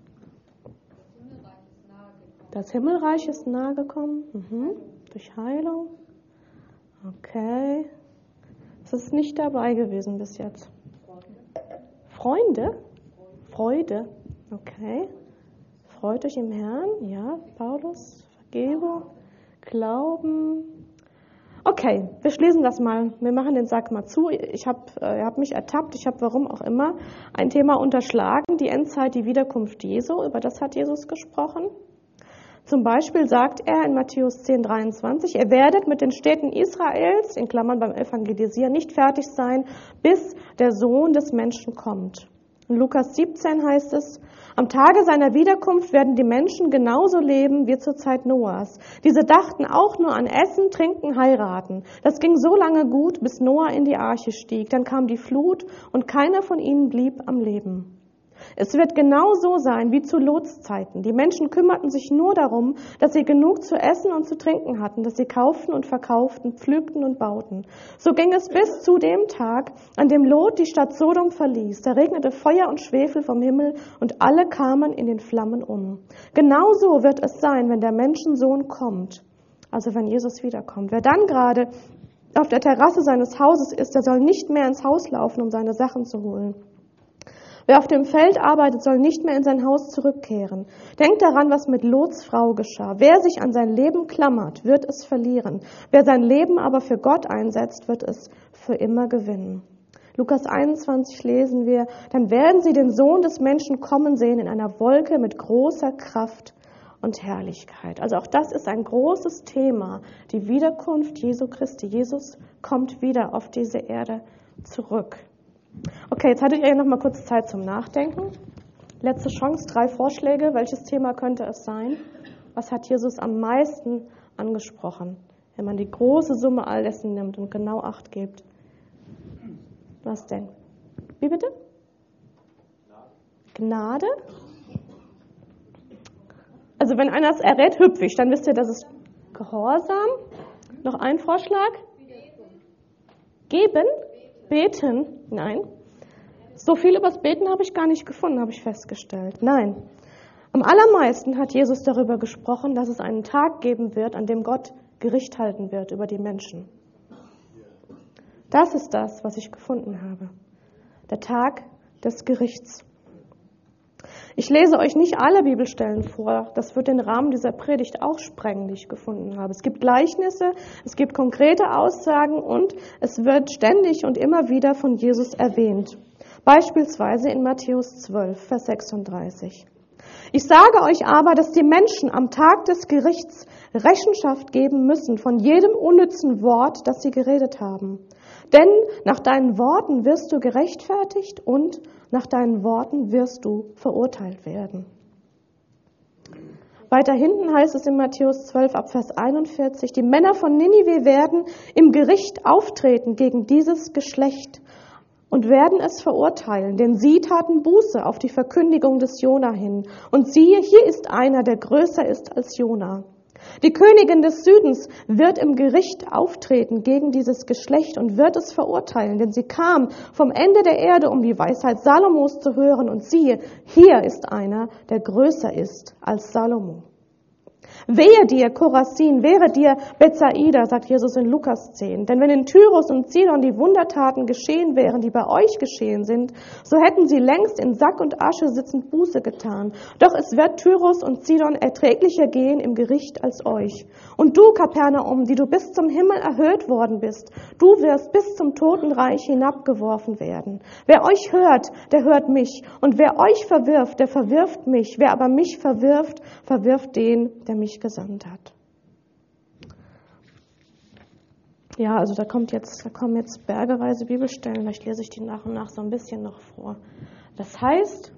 Das Himmelreich ist nahe gekommen. Mhm. Durch Heilung. Okay. Es ist nicht dabei gewesen bis jetzt. Freunde? Freude. Okay. Freut euch im Herrn. Ja, Paulus. Vergebung. Glauben. Okay, wir schließen das mal. Wir machen den Sack mal zu. Ich habe äh, hab mich ertappt. Ich habe, warum auch immer, ein Thema unterschlagen. Die Endzeit, die Wiederkunft Jesu. Über das hat Jesus gesprochen. Zum Beispiel sagt er in Matthäus zehn dreiundzwanzig, ihr werdet mit den Städten Israels, in Klammern beim Evangelisieren, nicht fertig sein, bis der Sohn des Menschen kommt. In Lukas siebzehn heißt es, am Tage seiner Wiederkunft werden die Menschen genauso leben wie zur Zeit Noahs. Diese dachten auch nur an Essen, Trinken, Heiraten. Das ging so lange gut, bis Noah in die Arche stieg. Dann kam die Flut und keiner von ihnen blieb am Leben. Es wird genau so sein wie zu Lots Zeiten. Die Menschen kümmerten sich nur darum, dass sie genug zu essen und zu trinken hatten, dass sie kauften und verkauften, pflügten und bauten. So ging es bis zu dem Tag, an dem Lot die Stadt Sodom verließ. Da regnete Feuer und Schwefel vom Himmel und alle kamen in den Flammen um. Genauso wird es sein, wenn der Menschensohn kommt, also wenn Jesus wiederkommt. Wer dann gerade auf der Terrasse seines Hauses ist, der soll nicht mehr ins Haus laufen, um seine Sachen zu holen. Wer auf dem Feld arbeitet, soll nicht mehr in sein Haus zurückkehren. Denkt daran, was mit Lots Frau geschah. Wer sich an sein Leben klammert, wird es verlieren. Wer sein Leben aber für Gott einsetzt, wird es für immer gewinnen. Lukas einundzwanzig lesen wir, dann werden sie den Sohn des Menschen kommen sehen in einer Wolke mit großer Kraft und Herrlichkeit. Also auch das ist ein großes Thema, die Wiederkunft Jesu Christi. Jesus kommt wieder auf diese Erde zurück. Okay, jetzt hattet ihr noch mal kurz Zeit zum Nachdenken. Letzte Chance, drei Vorschläge. Welches Thema könnte es sein? Was hat Jesus am meisten angesprochen, wenn man die große Summe all dessen nimmt und genau Acht gibt? Was denn? Wie bitte? Gnade? Also wenn einer es errät, hüpfig, dann wisst ihr, das ist Gehorsam. Noch ein Vorschlag? Geben? Beten? Nein. So viel übers Beten habe ich gar nicht gefunden, habe ich festgestellt. Nein. Am allermeisten hat Jesus darüber gesprochen, dass es einen Tag geben wird, an dem Gott Gericht halten wird über die Menschen. Das ist das, was ich gefunden habe. Der Tag des Gerichts. Ich lese euch nicht alle Bibelstellen vor. Das wird den Rahmen dieser Predigt auch sprengen, die ich gefunden habe. Es gibt Gleichnisse, es gibt konkrete Aussagen und es wird ständig und immer wieder von Jesus erwähnt. Beispielsweise in Matthäus zwölf, Vers sechsunddreißig. Ich sage euch aber, dass die Menschen am Tag des Gerichts Rechenschaft geben müssen von jedem unnützen Wort, das sie geredet haben. Denn nach deinen Worten wirst du gerechtfertigt und nach deinen Worten wirst du verurteilt werden. Weiter hinten heißt es in Matthäus zwölf ab Vers einundvierzig, die Männer von Ninive werden im Gericht auftreten gegen dieses Geschlecht und werden es verurteilen, denn sie taten Buße auf die Verkündigung des Jona hin. Und siehe, hier ist einer, der größer ist als Jona. Die Königin des Südens wird im Gericht auftreten gegen dieses Geschlecht und wird es verurteilen, denn sie kam vom Ende der Erde, um die Weisheit Salomos zu hören. Und siehe, hier ist einer, der größer ist als Salomo. Wehe dir, Chorazin, wehe dir, Bethsaida, sagt Jesus in Lukas zehn. Denn wenn in Tyrus und Sidon die Wundertaten geschehen wären, die bei euch geschehen sind, so hätten sie längst in Sack und Asche sitzend Buße getan. Doch es wird Tyrus und Sidon erträglicher gehen im Gericht als euch. Und du, Kapernaum, die du bis zum Himmel erhöht worden bist, du wirst bis zum Totenreich hinabgeworfen werden. Wer euch hört, der hört mich. Und wer euch verwirft, der verwirft mich. Wer aber mich verwirft, verwirft den, der mich gesandt hat. Ja, also da kommt jetzt, da kommen jetzt bergeweise Bibelstellen, vielleicht lese ich die nach und nach so ein bisschen noch vor. Das heißt,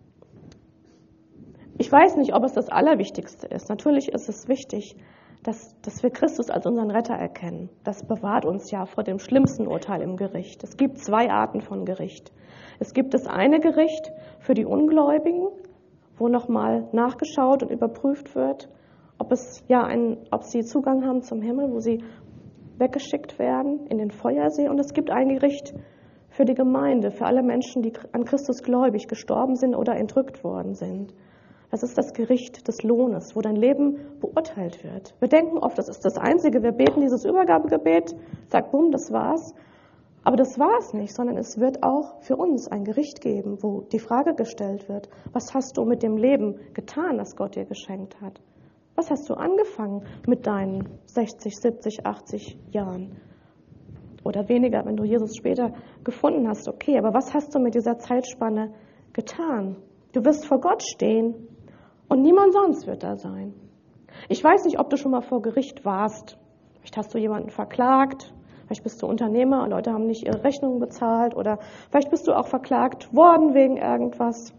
ich weiß nicht, ob es das Allerwichtigste ist. Natürlich ist es wichtig, dass, dass wir Christus als unseren Retter erkennen. Das bewahrt uns ja vor dem schlimmsten Urteil im Gericht. Es gibt zwei Arten von Gericht. Es gibt das eine Gericht für die Ungläubigen, wo nochmal nachgeschaut und überprüft wird, ob es ja ein, ob sie Zugang haben zum Himmel, wo sie weggeschickt werden in den Feuersee. Und es gibt ein Gericht für die Gemeinde, für alle Menschen, die an Christus gläubig gestorben sind oder entrückt worden sind. Das ist das Gericht des Lohnes, wo dein Leben beurteilt wird. Wir denken oft, das ist das Einzige. Wir beten dieses Übergabegebet, sagt, bumm, das war's. Aber das war es nicht, sondern es wird auch für uns ein Gericht geben, wo die Frage gestellt wird, was hast du mit dem Leben getan, das Gott dir geschenkt hat? Was hast du angefangen mit deinen sechzig, siebzig, achtzig Jahren? Oder weniger, wenn du Jesus später gefunden hast, okay, aber was hast du mit dieser Zeitspanne getan? Du wirst vor Gott stehen und niemand sonst wird da sein. Ich weiß nicht, ob du schon mal vor Gericht warst. Vielleicht hast du jemanden verklagt, vielleicht bist du Unternehmer und Leute haben nicht ihre Rechnungen bezahlt oder vielleicht bist du auch verklagt worden wegen irgendwas.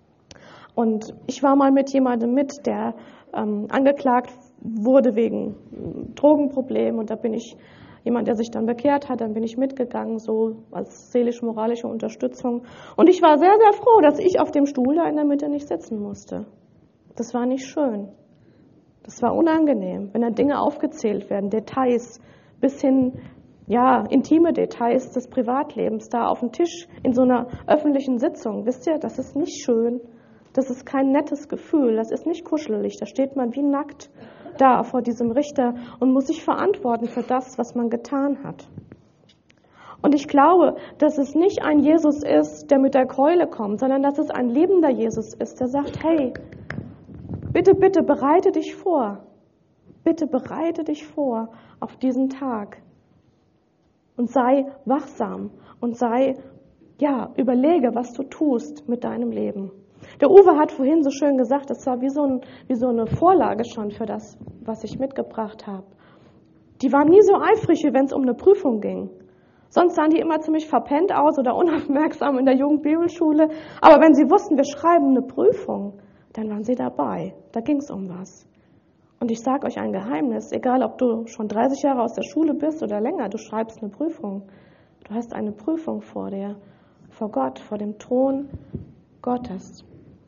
Und ich war mal mit jemandem mit, der ähm, angeklagt wurde wegen Drogenproblemen und da bin ich jemand, der sich dann bekehrt hat, dann bin ich mitgegangen, so als seelisch-moralische Unterstützung. Und ich war sehr, sehr froh, dass ich auf dem Stuhl da in der Mitte nicht sitzen musste. Das war nicht schön. Das war unangenehm, wenn dann Dinge aufgezählt werden, Details bis hin, ja, intime Details des Privatlebens da auf dem Tisch in so einer öffentlichen Sitzung. Wisst ihr, das ist nicht schön. Das ist kein nettes Gefühl, das ist nicht kuschelig. Da steht man wie nackt da vor diesem Richter und muss sich verantworten für das, was man getan hat. Und ich glaube, dass es nicht ein Jesus ist, der mit der Keule kommt, sondern dass es ein liebender Jesus ist, der sagt, hey, bitte, bitte bereite dich vor. Bitte bereite dich vor auf diesen Tag. Und sei wachsam und sei, ja, überlege, was du tust mit deinem Leben. Der Uwe hat vorhin so schön gesagt, es war wie so, ein, wie so eine Vorlage schon für das, was ich mitgebracht habe. Die waren nie so eifrig, wie wenn es um eine Prüfung ging. Sonst sahen die immer ziemlich verpennt aus oder unaufmerksam in der Jugendbibelschule. Aber wenn sie wussten, wir schreiben eine Prüfung, dann waren sie dabei. Da ging es um was. Und ich sage euch ein Geheimnis, egal ob du schon dreißig Jahre aus der Schule bist oder länger, du schreibst eine Prüfung. Du hast eine Prüfung vor dir, vor Gott, vor dem Thron Gottes.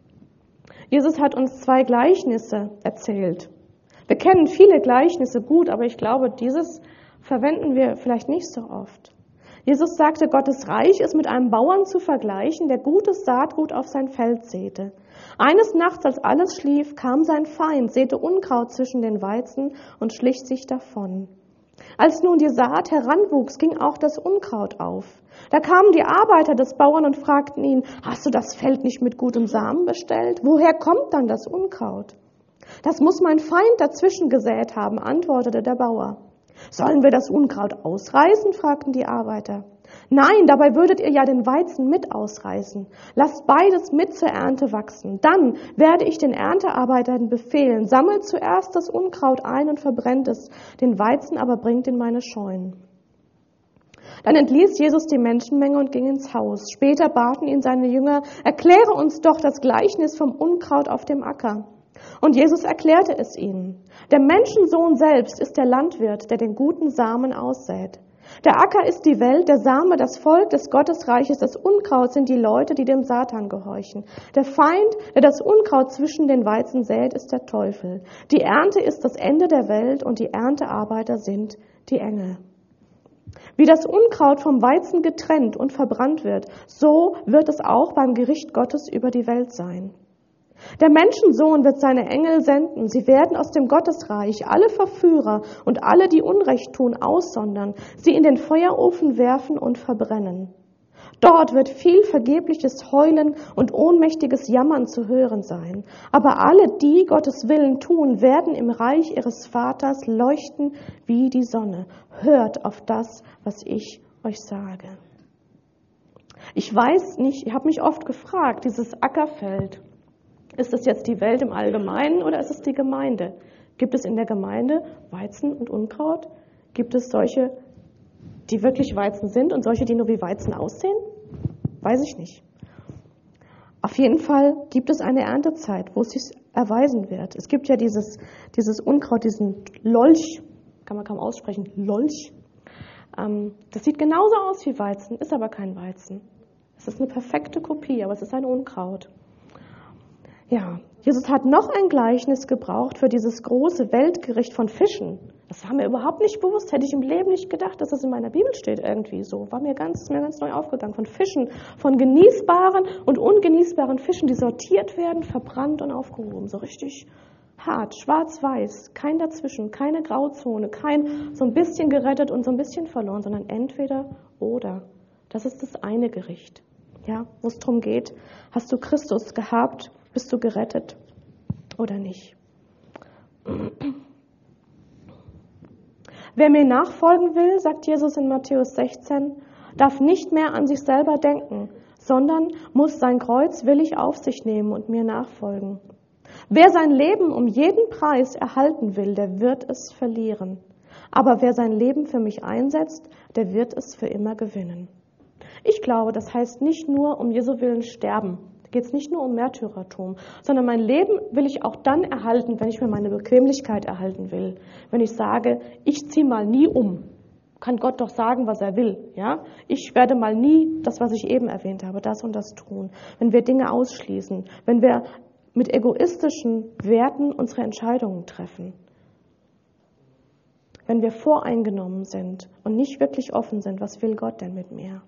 Jesus hat uns zwei Gleichnisse erzählt. Wir kennen viele Gleichnisse gut, aber ich glaube, dieses verwenden wir vielleicht nicht so oft. Jesus sagte, Gottes Reich ist mit einem Bauern zu vergleichen, der gutes Saatgut auf sein Feld säte. Eines Nachts, als alles schlief, kam sein Feind, säte Unkraut zwischen den Weizen und schlich sich davon. Als nun die Saat heranwuchs, ging auch das Unkraut auf. Da kamen die Arbeiter des Bauern und fragten ihn, hast du das Feld nicht mit gutem Samen bestellt? Woher kommt dann das Unkraut? Das muss mein Feind dazwischen gesät haben, antwortete der Bauer. Sollen wir das Unkraut ausreißen? Fragten die Arbeiter. Nein, dabei würdet ihr ja den Weizen mit ausreißen. Lasst beides mit zur Ernte wachsen. Dann werde ich den Erntearbeitern befehlen, sammelt zuerst das Unkraut ein und verbrennt es, den Weizen aber bringt in meine Scheunen. Dann entließ Jesus die Menschenmenge und ging ins Haus. Später baten ihn seine Jünger, erkläre uns doch das Gleichnis vom Unkraut auf dem Acker. Und Jesus erklärte es ihnen. Der Menschensohn selbst ist der Landwirt, der den guten Samen aussät. Der Acker ist die Welt, der Same das Volk des Gottesreiches, das Unkraut sind die Leute, die dem Satan gehorchen. Der Feind, der das Unkraut zwischen den Weizen sät, ist der Teufel. Die Ernte ist das Ende der Welt und die Erntearbeiter sind die Engel. Wie das Unkraut vom Weizen getrennt und verbrannt wird, so wird es auch beim Gericht Gottes über die Welt sein. Der Menschensohn wird seine Engel senden. Sie werden aus dem Gottesreich alle Verführer und alle, die Unrecht tun, aussondern, sie in den Feuerofen werfen und verbrennen. Dort wird viel vergebliches Heulen und ohnmächtiges Jammern zu hören sein. Aber alle, die Gottes Willen tun, werden im Reich ihres Vaters leuchten wie die Sonne. Hört auf das, was ich euch sage. Ich weiß nicht, ich habe mich oft gefragt, dieses Ackerfeld, ist es jetzt die Welt im Allgemeinen oder ist es die Gemeinde? Gibt es in der Gemeinde Weizen und Unkraut? Gibt es solche, die wirklich Weizen sind und solche, die nur wie Weizen aussehen? Weiß ich nicht. Auf jeden Fall gibt es eine Erntezeit, wo es sich erweisen wird. Es gibt ja dieses, dieses Unkraut, diesen Lolch, kann man kaum aussprechen, Lolch. Ähm, das sieht genauso aus wie Weizen, ist aber kein Weizen. Es ist eine perfekte Kopie, aber es ist ein Unkraut. Ja, Jesus hat noch ein Gleichnis gebraucht für dieses große Weltgericht von Fischen. Das war mir überhaupt nicht bewusst, hätte ich im Leben nicht gedacht, dass das in meiner Bibel steht irgendwie so. War mir ganz, mir ganz neu aufgegangen. Von Fischen, von genießbaren und ungenießbaren Fischen, die sortiert werden, verbrannt und aufgehoben. So richtig hart, schwarz-weiß, kein dazwischen, keine Grauzone, kein so ein bisschen gerettet und so ein bisschen verloren, sondern entweder oder. Das ist das eine Gericht, ja, wo es darum geht, hast du Christus gehabt, bist du gerettet oder nicht? Wer mir nachfolgen will, sagt Jesus in Matthäus sechzehn, darf nicht mehr an sich selber denken, sondern muss sein Kreuz willig auf sich nehmen und mir nachfolgen. Wer sein Leben um jeden Preis erhalten will, der wird es verlieren. Aber wer sein Leben für mich einsetzt, der wird es für immer gewinnen. Ich glaube, das heißt nicht nur um Jesu Willen sterben. Da geht es nicht nur um Märtyrertum, sondern mein Leben will ich auch dann erhalten, wenn ich mir meine Bequemlichkeit erhalten will. Wenn ich sage, ich ziehe mal nie um, kann Gott doch sagen, was er will. Ja? Ich werde mal nie das, was ich eben erwähnt habe, das und das tun. Wenn wir Dinge ausschließen, wenn wir mit egoistischen Werten unsere Entscheidungen treffen, wenn wir voreingenommen sind und nicht wirklich offen sind, was will Gott denn mit mir?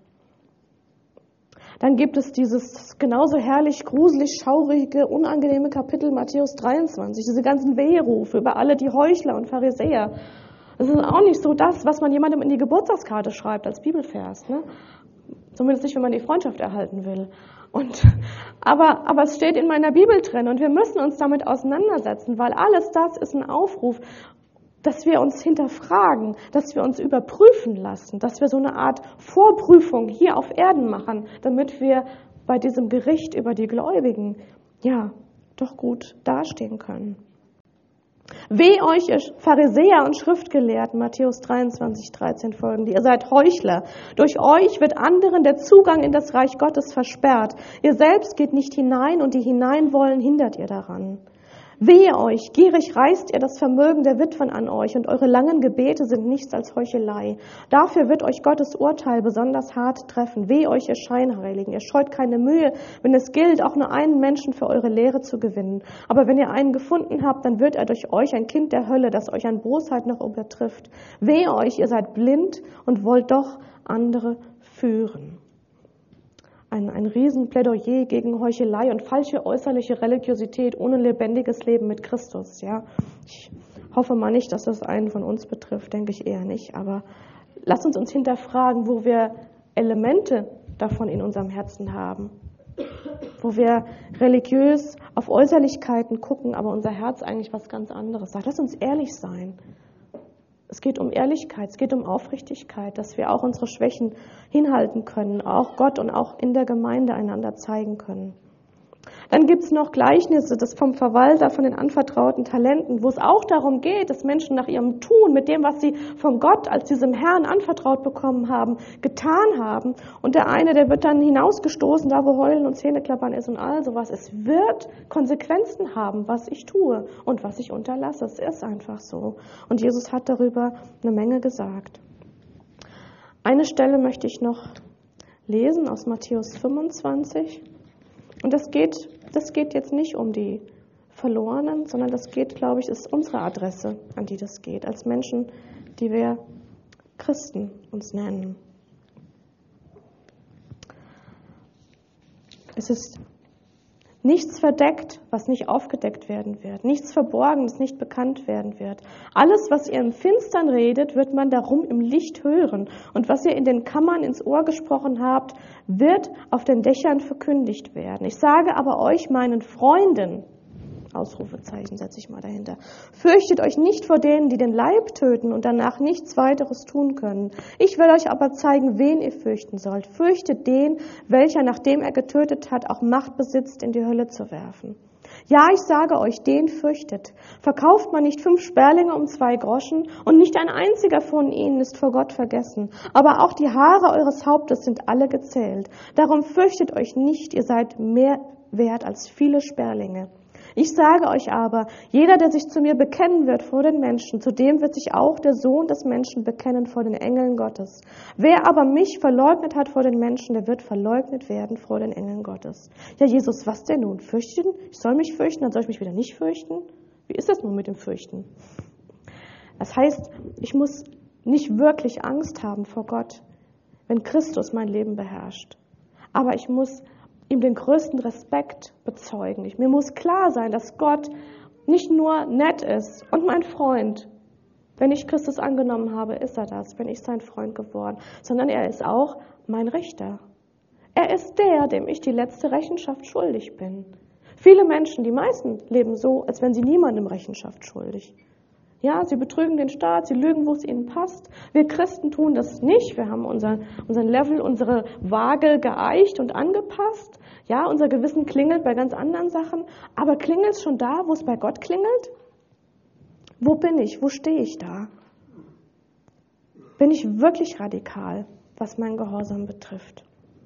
Dann gibt es dieses genauso herrlich, gruselig, schaurige, unangenehme Kapitel Matthäus dreiundzwanzig, diese ganzen Weherufe über alle die Heuchler und Pharisäer. Das ist auch nicht so das, was man jemandem in die Geburtstagskarte schreibt als Bibelvers, ne? Zumindest nicht, wenn man die Freundschaft erhalten will. Und, aber, aber es steht in meiner Bibel drin und wir müssen uns damit auseinandersetzen, weil alles das ist ein Aufruf, dass wir uns hinterfragen, dass wir uns überprüfen lassen, dass wir so eine Art Vorprüfung hier auf Erden machen, damit wir bei diesem Gericht über die Gläubigen, ja, doch gut dastehen können. Weh euch, ihr Pharisäer und Schriftgelehrten, Matthäus dreiundzwanzig, dreizehn folgende, ihr seid Heuchler. Durch euch wird anderen der Zugang in das Reich Gottes versperrt. Ihr selbst geht nicht hinein und die hinein wollen, hindert ihr daran. Wehe euch, gierig reißt ihr das Vermögen der Witwen an euch und eure langen Gebete sind nichts als Heuchelei. Dafür wird euch Gottes Urteil besonders hart treffen. Wehe euch, ihr Scheinheiligen, ihr scheut keine Mühe, wenn es gilt, auch nur einen Menschen für eure Lehre zu gewinnen. Aber wenn ihr einen gefunden habt, dann wird er durch euch ein Kind der Hölle, das euch an Bosheit noch übertrifft. Wehe euch, ihr seid blind und wollt doch andere führen. Ein, ein Riesenplädoyer gegen Heuchelei und falsche äußerliche Religiosität ohne lebendiges Leben mit Christus. Ja, ich hoffe mal nicht, dass das einen von uns betrifft, denke ich eher nicht. Aber lasst uns uns hinterfragen, wo wir Elemente davon in unserem Herzen haben. Wo wir religiös auf Äußerlichkeiten gucken, aber unser Herz eigentlich was ganz anderes sagt. Lasst uns ehrlich sein. Es geht um Ehrlichkeit, es geht um Aufrichtigkeit, dass wir auch unsere Schwächen hinhalten können, auch Gott und auch in der Gemeinde einander zeigen können. Dann gibt es noch Gleichnisse, das vom Verwalter, von den anvertrauten Talenten, wo es auch darum geht, dass Menschen nach ihrem Tun, mit dem, was sie von Gott als diesem Herrn anvertraut bekommen haben, getan haben. Und der eine, der wird dann hinausgestoßen, da wo Heulen und Zähneklappern ist und all sowas. Es wird Konsequenzen haben, was ich tue und was ich unterlasse. Es ist einfach so. Und Jesus hat darüber eine Menge gesagt. Eine Stelle möchte ich noch lesen aus Matthäus fünfundzwanzig. Und das geht, das geht jetzt nicht um die Verlorenen, sondern das geht, glaube ich, ist unsere Adresse, an die das geht, als Menschen, die wir Christen uns nennen. Es ist Nichts verdeckt, was nicht aufgedeckt werden wird. Nichts verborgen, das nicht bekannt werden wird. Alles, was ihr im Finstern redet, wird man darum im Licht hören. Und was ihr in den Kammern ins Ohr gesprochen habt, wird auf den Dächern verkündigt werden. Ich sage aber euch, meinen Freunden, Ausrufezeichen setze ich mal dahinter, fürchtet euch nicht vor denen, die den Leib töten und danach nichts weiteres tun können. Ich will euch aber zeigen, wen ihr fürchten sollt. Fürchtet den, welcher, nachdem er getötet hat, auch Macht besitzt, in die Hölle zu werfen. Ja, ich sage euch, den fürchtet. Verkauft man nicht fünf Sperlinge um zwei Groschen, und nicht ein einziger von ihnen ist vor Gott vergessen. Aber auch die Haare eures Hauptes sind alle gezählt. Darum fürchtet euch nicht, ihr seid mehr wert als viele Sperlinge. Ich sage euch aber, jeder, der sich zu mir bekennen wird vor den Menschen, zu dem wird sich auch der Sohn des Menschen bekennen vor den Engeln Gottes. Wer aber mich verleugnet hat vor den Menschen, der wird verleugnet werden vor den Engeln Gottes. Ja, Jesus, was denn nun? Fürchten? Ich soll mich fürchten, dann soll ich mich wieder nicht fürchten? Wie ist das nun mit dem Fürchten? Das heißt, ich muss nicht wirklich Angst haben vor Gott, wenn Christus mein Leben beherrscht. Aber ich muss ihm den größten Respekt bezeugen. Mir muss klar sein, dass Gott nicht nur nett ist und mein Freund. Wenn ich Christus angenommen habe, ist er das, bin ich sein Freund geworden, sondern er ist auch mein Richter. Er ist der, dem ich die letzte Rechenschaft schuldig bin. Viele Menschen, die meisten, leben so, als wären sie niemandem Rechenschaft schuldig. Ja, sie betrügen den Staat, sie lügen, wo es ihnen passt. Wir Christen tun das nicht. Wir haben unser, unseren Level, unsere Waage geeicht und angepasst. Ja, unser Gewissen klingelt bei ganz anderen Sachen. Aber klingelt es schon da, wo es bei Gott klingelt? Wo bin ich? Wo stehe ich da? Bin ich wirklich radikal, was mein Gehorsam betrifft?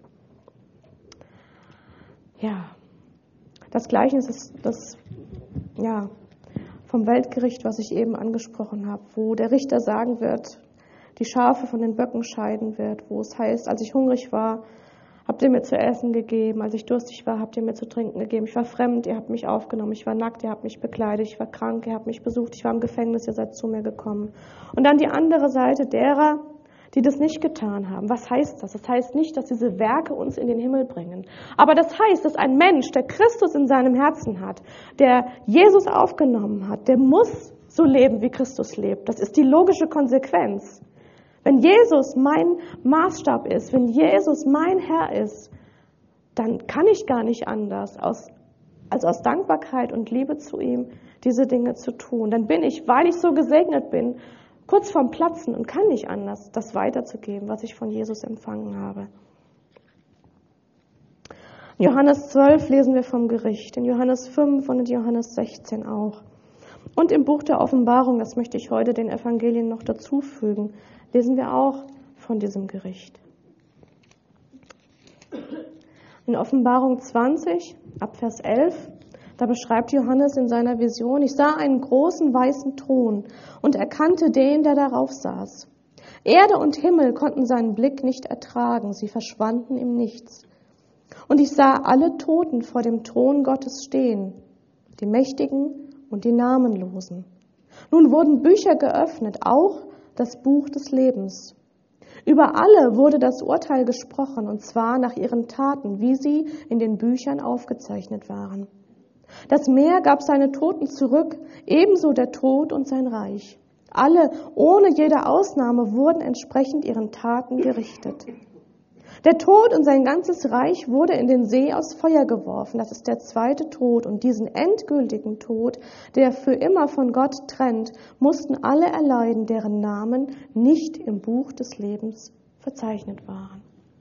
Ja, das Gleichnis ist das, ja, vom Weltgericht, was ich eben angesprochen habe, wo der Richter sagen wird, die Schafe von den Böcken scheiden wird, wo es heißt, als ich hungrig war, habt ihr mir zu essen gegeben, als ich durstig war, habt ihr mir zu trinken gegeben, ich war fremd, ihr habt mich aufgenommen, ich war nackt, ihr habt mich bekleidet, ich war krank, ihr habt mich besucht, ich war im Gefängnis, ihr seid zu mir gekommen. Und dann die andere Seite derer, die das nicht getan haben. Was heißt das? Das heißt nicht, dass diese Werke uns in den Himmel bringen. Aber das heißt, dass ein Mensch, der Christus in seinem Herzen hat, der Jesus aufgenommen hat, der muss so leben, wie Christus lebt. Das ist die logische Konsequenz. Wenn Jesus mein Maßstab ist, wenn Jesus mein Herr ist, dann kann ich gar nicht anders, als aus Dankbarkeit und Liebe zu ihm diese Dinge zu tun. Dann bin ich, weil ich so gesegnet bin, kurz vorm Platzen und kann nicht anders, das weiterzugeben, was ich von Jesus empfangen habe. In Johannes zwölf lesen wir vom Gericht, in Johannes fünf und in Johannes sechzehn auch. Und im Buch der Offenbarung, das möchte ich heute den Evangelien noch dazu fügen, lesen wir auch von diesem Gericht. In Offenbarung zwanzig, ab Vers elf, da beschreibt Johannes in seiner Vision, ich sah einen großen weißen Thron und erkannte den, der darauf saß. Erde und Himmel konnten seinen Blick nicht ertragen, sie verschwanden im Nichts. Und ich sah alle Toten vor dem Thron Gottes stehen, die Mächtigen und die Namenlosen. Nun wurden Bücher geöffnet, auch das Buch des Lebens. Über alle wurde das Urteil gesprochen, und zwar nach ihren Taten, wie sie in den Büchern aufgezeichnet waren. Das Meer gab seine Toten zurück, ebenso der Tod und sein Reich. Alle, ohne jede Ausnahme, wurden entsprechend ihren Taten gerichtet. Der Tod und sein ganzes Reich wurde in den See aus Feuer geworfen. Das ist der zweite Tod. Und diesen endgültigen Tod, der für immer von Gott trennt, mussten alle erleiden, deren Namen nicht im Buch des Lebens verzeichnet waren.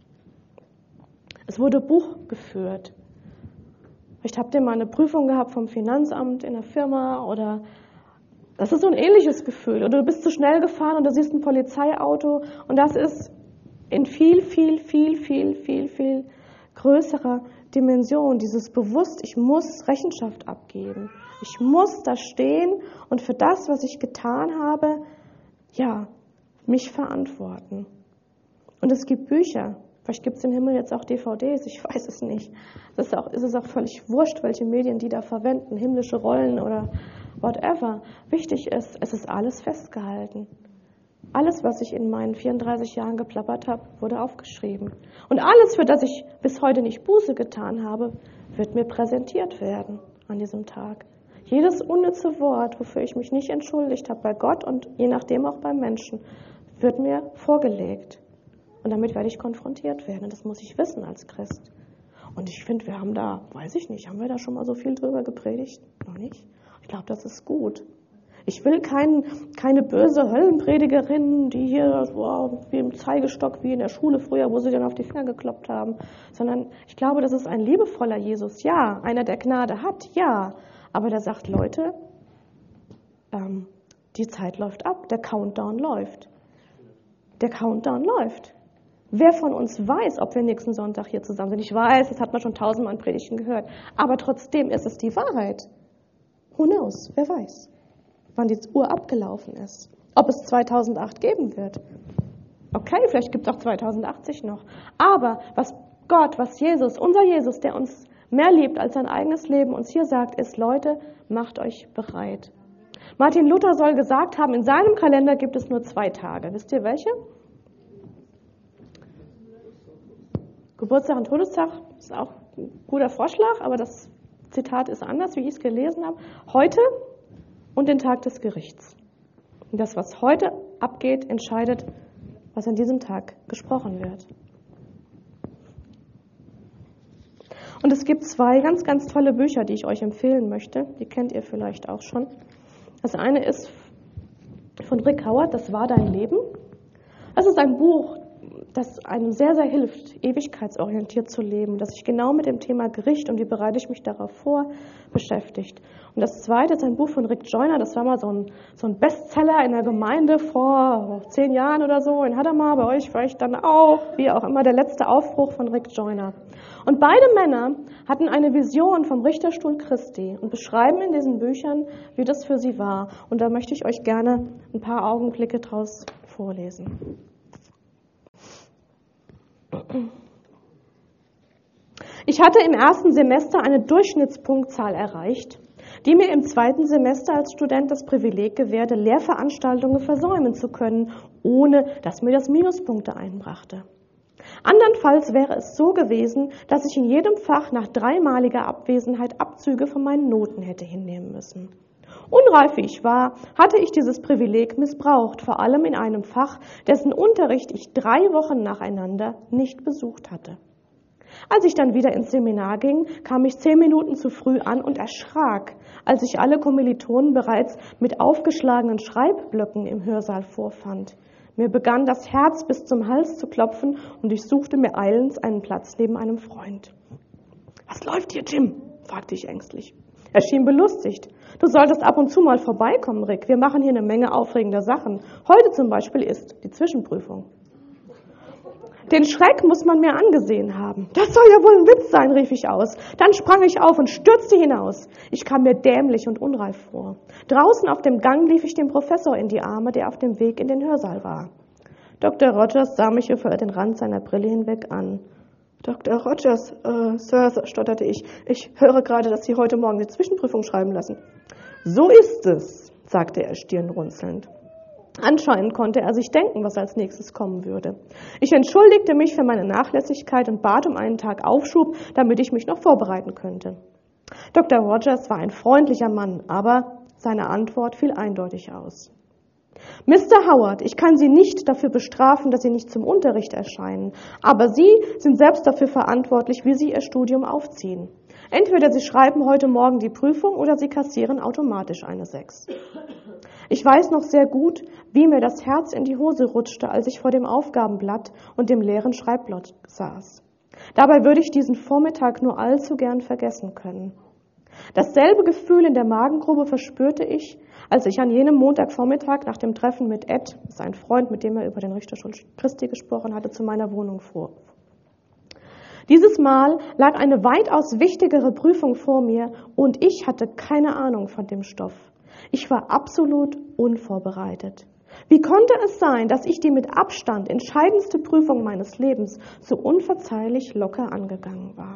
Es wurde Buch geführt. Vielleicht habt ihr mal eine Prüfung gehabt vom Finanzamt in der Firma oder das ist so ein ähnliches Gefühl. Oder du bist zu schnell gefahren und du siehst ein Polizeiauto und das ist in viel, viel, viel, viel, viel, viel größerer Dimension. Dieses Bewusst, ich muss Rechenschaft abgeben. Ich muss da stehen und für das, was ich getan habe, ja, mich verantworten. Und es gibt Bücher. Vielleicht gibt es im Himmel jetzt auch D V Ds, ich weiß es nicht. Das ist, auch, ist es auch völlig wurscht, welche Medien die da verwenden, himmlische Rollen oder whatever. Wichtig ist, es ist alles festgehalten. Alles, was ich in meinen vierunddreißig Jahren geplappert habe, wurde aufgeschrieben. Und alles, für das ich bis heute nicht Buße getan habe, wird mir präsentiert werden an diesem Tag. Jedes unnütze Wort, wofür ich mich nicht entschuldigt habe bei Gott und je nachdem auch beim Menschen, wird mir vorgelegt. Und damit werde ich konfrontiert werden. Das muss ich wissen als Christ. Und ich finde, wir haben da, weiß ich nicht, haben wir da schon mal so viel drüber gepredigt? Noch nicht? Ich glaube, das ist gut. Ich will kein, keine böse Höllenpredigerin, die hier wow, wie im Zeigestock, wie in der Schule früher, wo sie dann auf die Finger gekloppt haben, sondern ich glaube, das ist ein liebevoller Jesus. Ja, einer, der Gnade hat, ja, aber der sagt, Leute, ähm, die Zeit läuft ab, der Countdown läuft. Der Countdown läuft. Wer von uns weiß, ob wir nächsten Sonntag hier zusammen sind? Ich weiß, das hat man schon tausendmal in Predigten gehört, aber trotzdem ist es die Wahrheit. Who knows? Wer weiß, wann die Uhr abgelaufen ist. Ob es zweitausendacht geben wird. Okay, vielleicht gibt es auch zweitausendachtzig noch. Aber was Gott, was Jesus, unser Jesus, der uns mehr liebt als sein eigenes Leben, uns hier sagt, ist, Leute, macht euch bereit. Martin Luther soll gesagt haben, in seinem Kalender gibt es nur zwei Tage. Wisst ihr welche? Geburtstag und Todestag ist auch ein guter Vorschlag, aber das Zitat ist anders, wie ich es gelesen habe. Heute und den Tag des Gerichts. Und das, was heute abgeht, entscheidet, was an diesem Tag gesprochen wird. Und es gibt zwei ganz, ganz tolle Bücher, die ich euch empfehlen möchte. Die kennt ihr vielleicht auch schon. Das eine ist von Rick Howard, Das war dein Leben. Das ist ein Buch, das einem sehr, sehr hilft, ewigkeitsorientiert zu leben, das sich genau mit dem Thema Gericht und wie bereite ich mich darauf vor, beschäftigt. Und das zweite ist ein Buch von Rick Joyner, das war mal so ein, so ein Bestseller in der Gemeinde vor zehn Jahren oder so, in Hadamar, bei euch vielleicht dann auch, wie auch immer, der letzte Aufbruch von Rick Joyner. Und beide Männer hatten eine Vision vom Richterstuhl Christi und beschreiben in diesen Büchern, wie das für sie war. Und da möchte ich euch gerne ein paar Augenblicke draus vorlesen. Ich hatte im ersten Semester eine Durchschnittspunktzahl erreicht, die mir im zweiten Semester als Student das Privileg gewährte, Lehrveranstaltungen versäumen zu können, ohne dass mir das Minuspunkte einbrachte. Andernfalls wäre es so gewesen, dass ich in jedem Fach nach dreimaliger Abwesenheit Abzüge von meinen Noten hätte hinnehmen müssen. Unreif wie ich war, hatte ich dieses Privileg missbraucht, vor allem in einem Fach, dessen Unterricht ich drei Wochen nacheinander nicht besucht hatte. Als ich dann wieder ins Seminar ging, kam ich zehn Minuten zu früh an und erschrak, als ich alle Kommilitonen bereits mit aufgeschlagenen Schreibblöcken im Hörsaal vorfand. Mir begann das Herz bis zum Hals zu klopfen und ich suchte mir eilends einen Platz neben einem Freund. »Was läuft hier, Jim?« fragte ich ängstlich. Er schien belustigt. »Du solltest ab und zu mal vorbeikommen, Rick. Wir machen hier eine Menge aufregender Sachen. Heute zum Beispiel ist die Zwischenprüfung.« »Den Schreck muss man mir angesehen haben. Das soll ja wohl ein Witz sein«, rief ich aus. Dann sprang ich auf und stürzte hinaus. Ich kam mir dämlich und unreif vor. Draußen auf dem Gang lief ich dem Professor in die Arme, der auf dem Weg in den Hörsaal war. Doktor Rogers sah mich über den Rand seiner Brille hinweg an. »Doktor Rogers, äh, Sir«, stotterte ich, »ich höre gerade, dass Sie heute Morgen die Zwischenprüfung schreiben lassen.« »So ist es«, sagte er stirnrunzelnd. Anscheinend konnte er sich denken, was als nächstes kommen würde. Ich entschuldigte mich für meine Nachlässigkeit und bat um einen Tag Aufschub, damit ich mich noch vorbereiten könnte. Doktor Rogers war ein freundlicher Mann, aber seine Antwort fiel eindeutig aus. »Mister Howard, ich kann Sie nicht dafür bestrafen, dass Sie nicht zum Unterricht erscheinen, aber Sie sind selbst dafür verantwortlich, wie Sie Ihr Studium aufziehen. Entweder Sie schreiben heute Morgen die Prüfung oder Sie kassieren automatisch eine Sechs.« Ich weiß noch sehr gut, wie mir das Herz in die Hose rutschte, als ich vor dem Aufgabenblatt und dem leeren Schreibblatt saß. Dabei würde ich diesen Vormittag nur allzu gern vergessen können. Dasselbe Gefühl in der Magengrube verspürte ich, als ich an jenem Montagvormittag nach dem Treffen mit Ed, das ist ein Freund, mit dem er über den Richterstuhl Christi gesprochen hatte, zu meiner Wohnung fuhr. Dieses Mal lag eine weitaus wichtigere Prüfung vor mir und ich hatte keine Ahnung von dem Stoff. Ich war absolut unvorbereitet. Wie konnte es sein, dass ich die mit Abstand entscheidendste Prüfung meines Lebens so unverzeihlich locker angegangen war?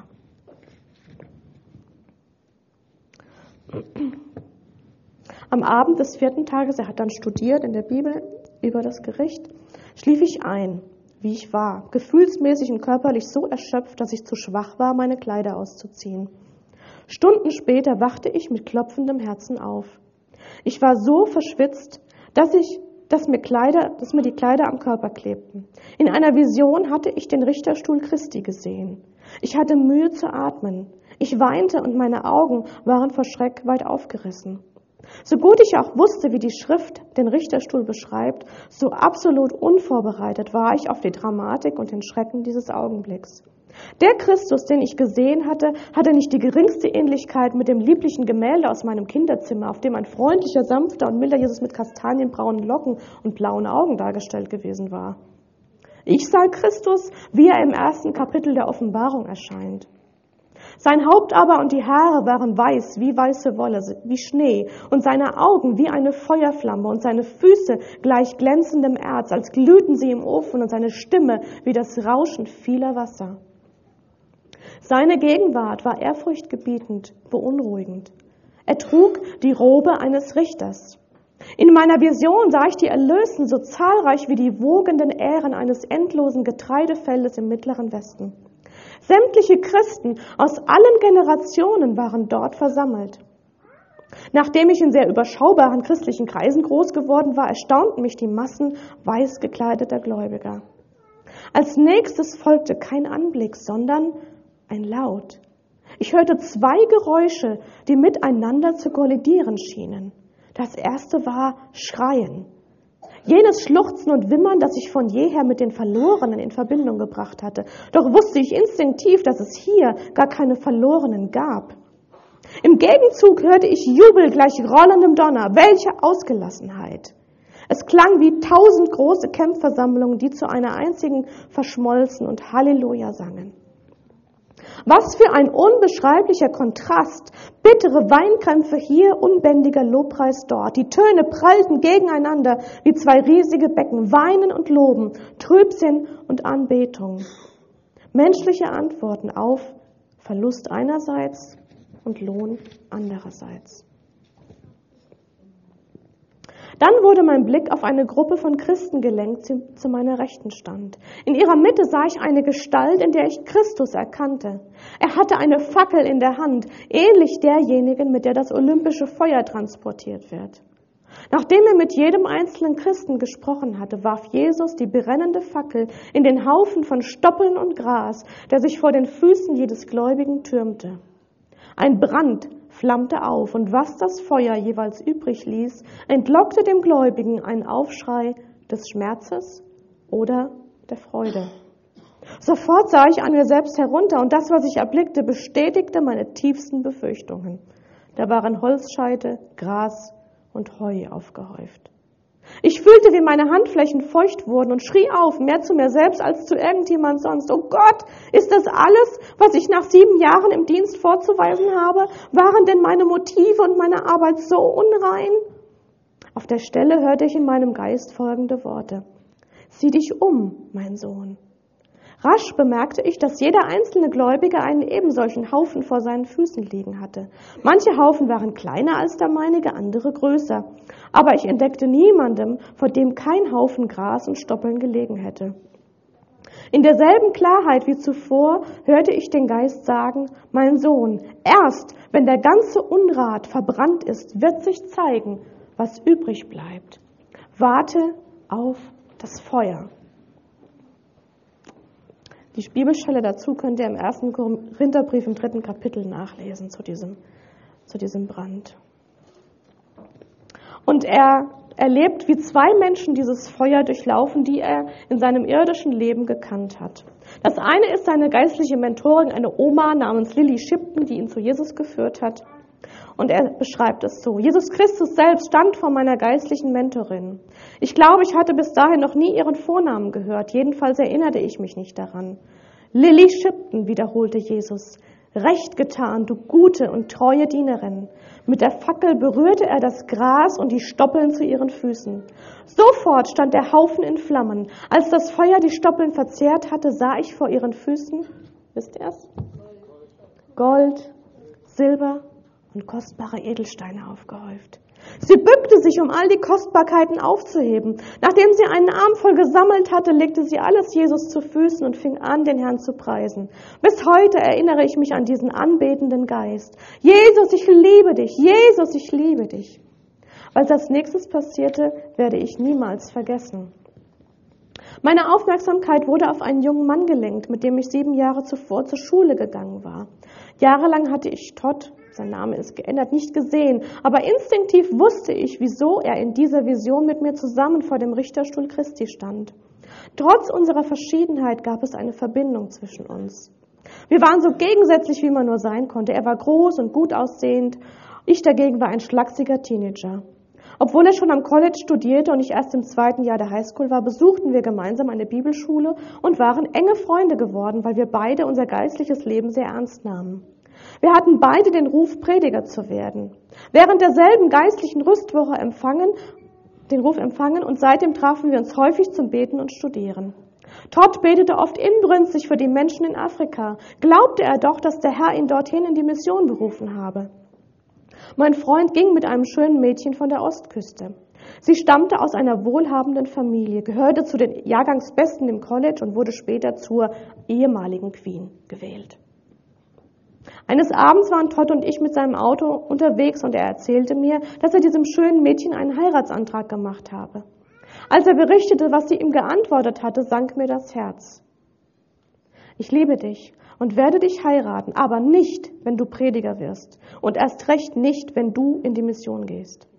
Am Abend des vierten Tages, er hat dann studiert in der Bibel über das Gericht, schlief ich ein, wie ich war, gefühlsmäßig und körperlich so erschöpft, dass ich zu schwach war, meine Kleider auszuziehen. Stunden später wachte ich mit klopfendem Herzen auf. Ich war so verschwitzt, dass ich, dass mir Kleider, dass mir die Kleider am Körper klebten. In einer Vision hatte ich den Richterstuhl Christi gesehen. Ich hatte Mühe zu atmen. Ich weinte und meine Augen waren vor Schreck weit aufgerissen. So gut ich auch wusste, wie die Schrift den Richterstuhl beschreibt, so absolut unvorbereitet war ich auf die Dramatik und den Schrecken dieses Augenblicks. Der Christus, den ich gesehen hatte, hatte nicht die geringste Ähnlichkeit mit dem lieblichen Gemälde aus meinem Kinderzimmer, auf dem ein freundlicher, sanfter und milder Jesus mit kastanienbraunen Locken und blauen Augen dargestellt gewesen war. Ich sah Christus, wie er im ersten Kapitel der Offenbarung erscheint. Sein Haupt aber und die Haare waren weiß wie weiße Wolle, wie Schnee, und seine Augen wie eine Feuerflamme und seine Füße gleich glänzendem Erz, als glühten sie im Ofen, und seine Stimme wie das Rauschen vieler Wasser. Seine Gegenwart war ehrfurchtgebietend, beunruhigend. Er trug die Robe eines Richters. In meiner Vision sah ich die Erlösten so zahlreich wie die wogenden Ähren eines endlosen Getreidefeldes im Mittleren Westen. Sämtliche Christen aus allen Generationen waren dort versammelt. Nachdem ich in sehr überschaubaren christlichen Kreisen groß geworden war, erstaunten mich die Massen weiß gekleideter Gläubiger. Als nächstes folgte kein Anblick, sondern ein Laut. Ich hörte zwei Geräusche, die miteinander zu kollidieren schienen. Das erste war Schreien. Jenes Schluchzen und Wimmern, das ich von jeher mit den Verlorenen in Verbindung gebracht hatte. Doch wusste ich instinktiv, dass es hier gar keine Verlorenen gab. Im Gegenzug hörte ich Jubel gleich rollendem Donner. Welche Ausgelassenheit! Es klang wie tausend große Kämpfversammlungen, die zu einer einzigen verschmolzen und Halleluja sangen. Was für ein unbeschreiblicher Kontrast! Bittere Weinkrämpfe hier, unbändiger Lobpreis dort. Die Töne prallten gegeneinander wie zwei riesige Becken, Weinen und Loben, Trübsinn und Anbetung. Menschliche Antworten auf Verlust einerseits und Lohn andererseits. Dann wurde mein Blick auf eine Gruppe von Christen gelenkt, die zu meiner Rechten stand. In ihrer Mitte sah ich eine Gestalt, in der ich Christus erkannte. Er hatte eine Fackel in der Hand, ähnlich derjenigen, mit der das olympische Feuer transportiert wird. Nachdem er mit jedem einzelnen Christen gesprochen hatte, warf Jesus die brennende Fackel in den Haufen von Stoppeln und Gras, der sich vor den Füßen jedes Gläubigen türmte. Ein Brand flammte auf, und was das Feuer jeweils übrig ließ, entlockte dem Gläubigen einen Aufschrei des Schmerzes oder der Freude. Sofort sah ich an mir selbst herunter, und das, was ich erblickte, bestätigte meine tiefsten Befürchtungen. Da waren Holzscheite, Gras und Heu aufgehäuft. Ich fühlte, wie meine Handflächen feucht wurden und schrie auf, mehr zu mir selbst als zu irgendjemand sonst. Oh Gott, ist das alles, was ich nach sieben Jahren im Dienst vorzuweisen habe? Waren denn meine Motive und meine Arbeit so unrein? Auf der Stelle hörte ich in meinem Geist folgende Worte. Sieh dich um, mein Sohn. Rasch bemerkte ich, dass jeder einzelne Gläubige einen ebensolchen Haufen vor seinen Füßen liegen hatte. Manche Haufen waren kleiner als der meinige, andere größer. Aber ich entdeckte niemandem, vor dem kein Haufen Gras und Stoppeln gelegen hätte. In derselben Klarheit wie zuvor hörte ich den Geist sagen, mein Sohn, erst wenn der ganze Unrat verbrannt ist, wird sich zeigen, was übrig bleibt. Warte auf das Feuer. Die Bibelstelle dazu könnt ihr im ersten Korintherbrief im dritten Kapitel nachlesen zu diesem, zu diesem Brand. Und er erlebt, wie zwei Menschen dieses Feuer durchlaufen, die er in seinem irdischen Leben gekannt hat. Das eine ist seine geistliche Mentorin, eine Oma namens Lily Shipton, die ihn zu Jesus geführt hat. Und er beschreibt es so. Jesus Christus selbst stand vor meiner geistlichen Mentorin. Ich glaube, ich hatte bis dahin noch nie ihren Vornamen gehört. Jedenfalls erinnerte ich mich nicht daran. Lily Shipton, wiederholte Jesus. Recht getan, du gute und treue Dienerin. Mit der Fackel berührte er das Gras und die Stoppeln zu ihren Füßen. Sofort stand der Haufen in Flammen. Als das Feuer die Stoppeln verzehrt hatte, sah ich vor ihren Füßen, wisst ihr es? Gold, Silber und kostbare Edelsteine aufgehäuft. Sie bückte sich, um all die Kostbarkeiten aufzuheben. Nachdem sie einen Arm voll gesammelt hatte, legte sie alles Jesus zu Füßen und fing an, den Herrn zu preisen. Bis heute erinnere ich mich an diesen anbetenden Geist. Jesus, ich liebe dich. Jesus, ich liebe dich. Was als nächstes passierte, werde ich niemals vergessen. Meine Aufmerksamkeit wurde auf einen jungen Mann gelenkt, mit dem ich sieben Jahre zuvor zur Schule gegangen war. Jahrelang hatte ich Todd, sein Name ist geändert, nicht gesehen, aber instinktiv wusste ich, wieso er in dieser Vision mit mir zusammen vor dem Richterstuhl Christi stand. Trotz unserer Verschiedenheit gab es eine Verbindung zwischen uns. Wir waren so gegensätzlich, wie man nur sein konnte. Er war groß und gut aussehend, ich dagegen war ein schlachsiger Teenager. Obwohl er schon am College studierte und ich erst im zweiten Jahr der Highschool war, besuchten wir gemeinsam eine Bibelschule und waren enge Freunde geworden, weil wir beide unser geistliches Leben sehr ernst nahmen. Wir hatten beide den Ruf, Prediger zu werden. Während derselben geistlichen Rüstwoche empfangen, den Ruf empfangen und seitdem trafen wir uns häufig zum Beten und Studieren. Todd betete oft inbrünstig für die Menschen in Afrika. Glaubte er doch, dass der Herr ihn dorthin in die Mission berufen habe. Mein Freund ging mit einem schönen Mädchen von der Ostküste. Sie stammte aus einer wohlhabenden Familie, gehörte zu den Jahrgangsbesten im College und wurde später zur ehemaligen Queen gewählt. Eines Abends waren Todd und ich mit seinem Auto unterwegs und er erzählte mir, dass er diesem schönen Mädchen einen Heiratsantrag gemacht habe. Als er berichtete, was sie ihm geantwortet hatte, sank mir das Herz. Ich liebe dich und werde dich heiraten, aber nicht, wenn du Prediger wirst und erst recht nicht, wenn du in die Mission gehst.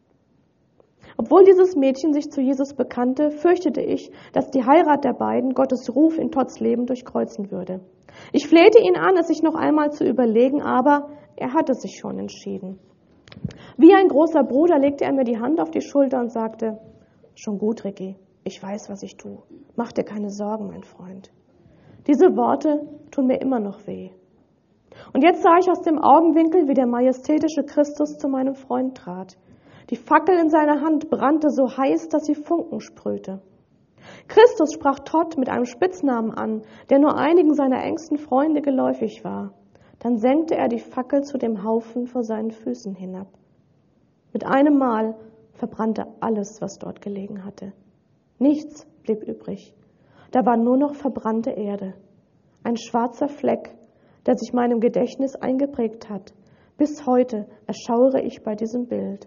Obwohl dieses Mädchen sich zu Jesus bekannte, fürchtete ich, dass die Heirat der beiden Gottes Ruf in Todds Leben durchkreuzen würde. Ich flehte ihn an, es sich noch einmal zu überlegen, aber er hatte sich schon entschieden. Wie ein großer Bruder legte er mir die Hand auf die Schulter und sagte, schon gut, Ricky, ich weiß, was ich tue. Mach dir keine Sorgen, mein Freund. Diese Worte tun mir immer noch weh. Und jetzt sah ich aus dem Augenwinkel, wie der majestätische Christus zu meinem Freund trat. Die Fackel in seiner Hand brannte so heiß, dass sie Funken sprühte. Christus sprach Todd mit einem Spitznamen an, der nur einigen seiner engsten Freunde geläufig war. Dann senkte er die Fackel zu dem Haufen vor seinen Füßen hinab. Mit einem Mal verbrannte alles, was dort gelegen hatte. Nichts blieb übrig. Da war nur noch verbrannte Erde. Ein schwarzer Fleck, der sich meinem Gedächtnis eingeprägt hat. Bis heute erschaure ich bei diesem Bild.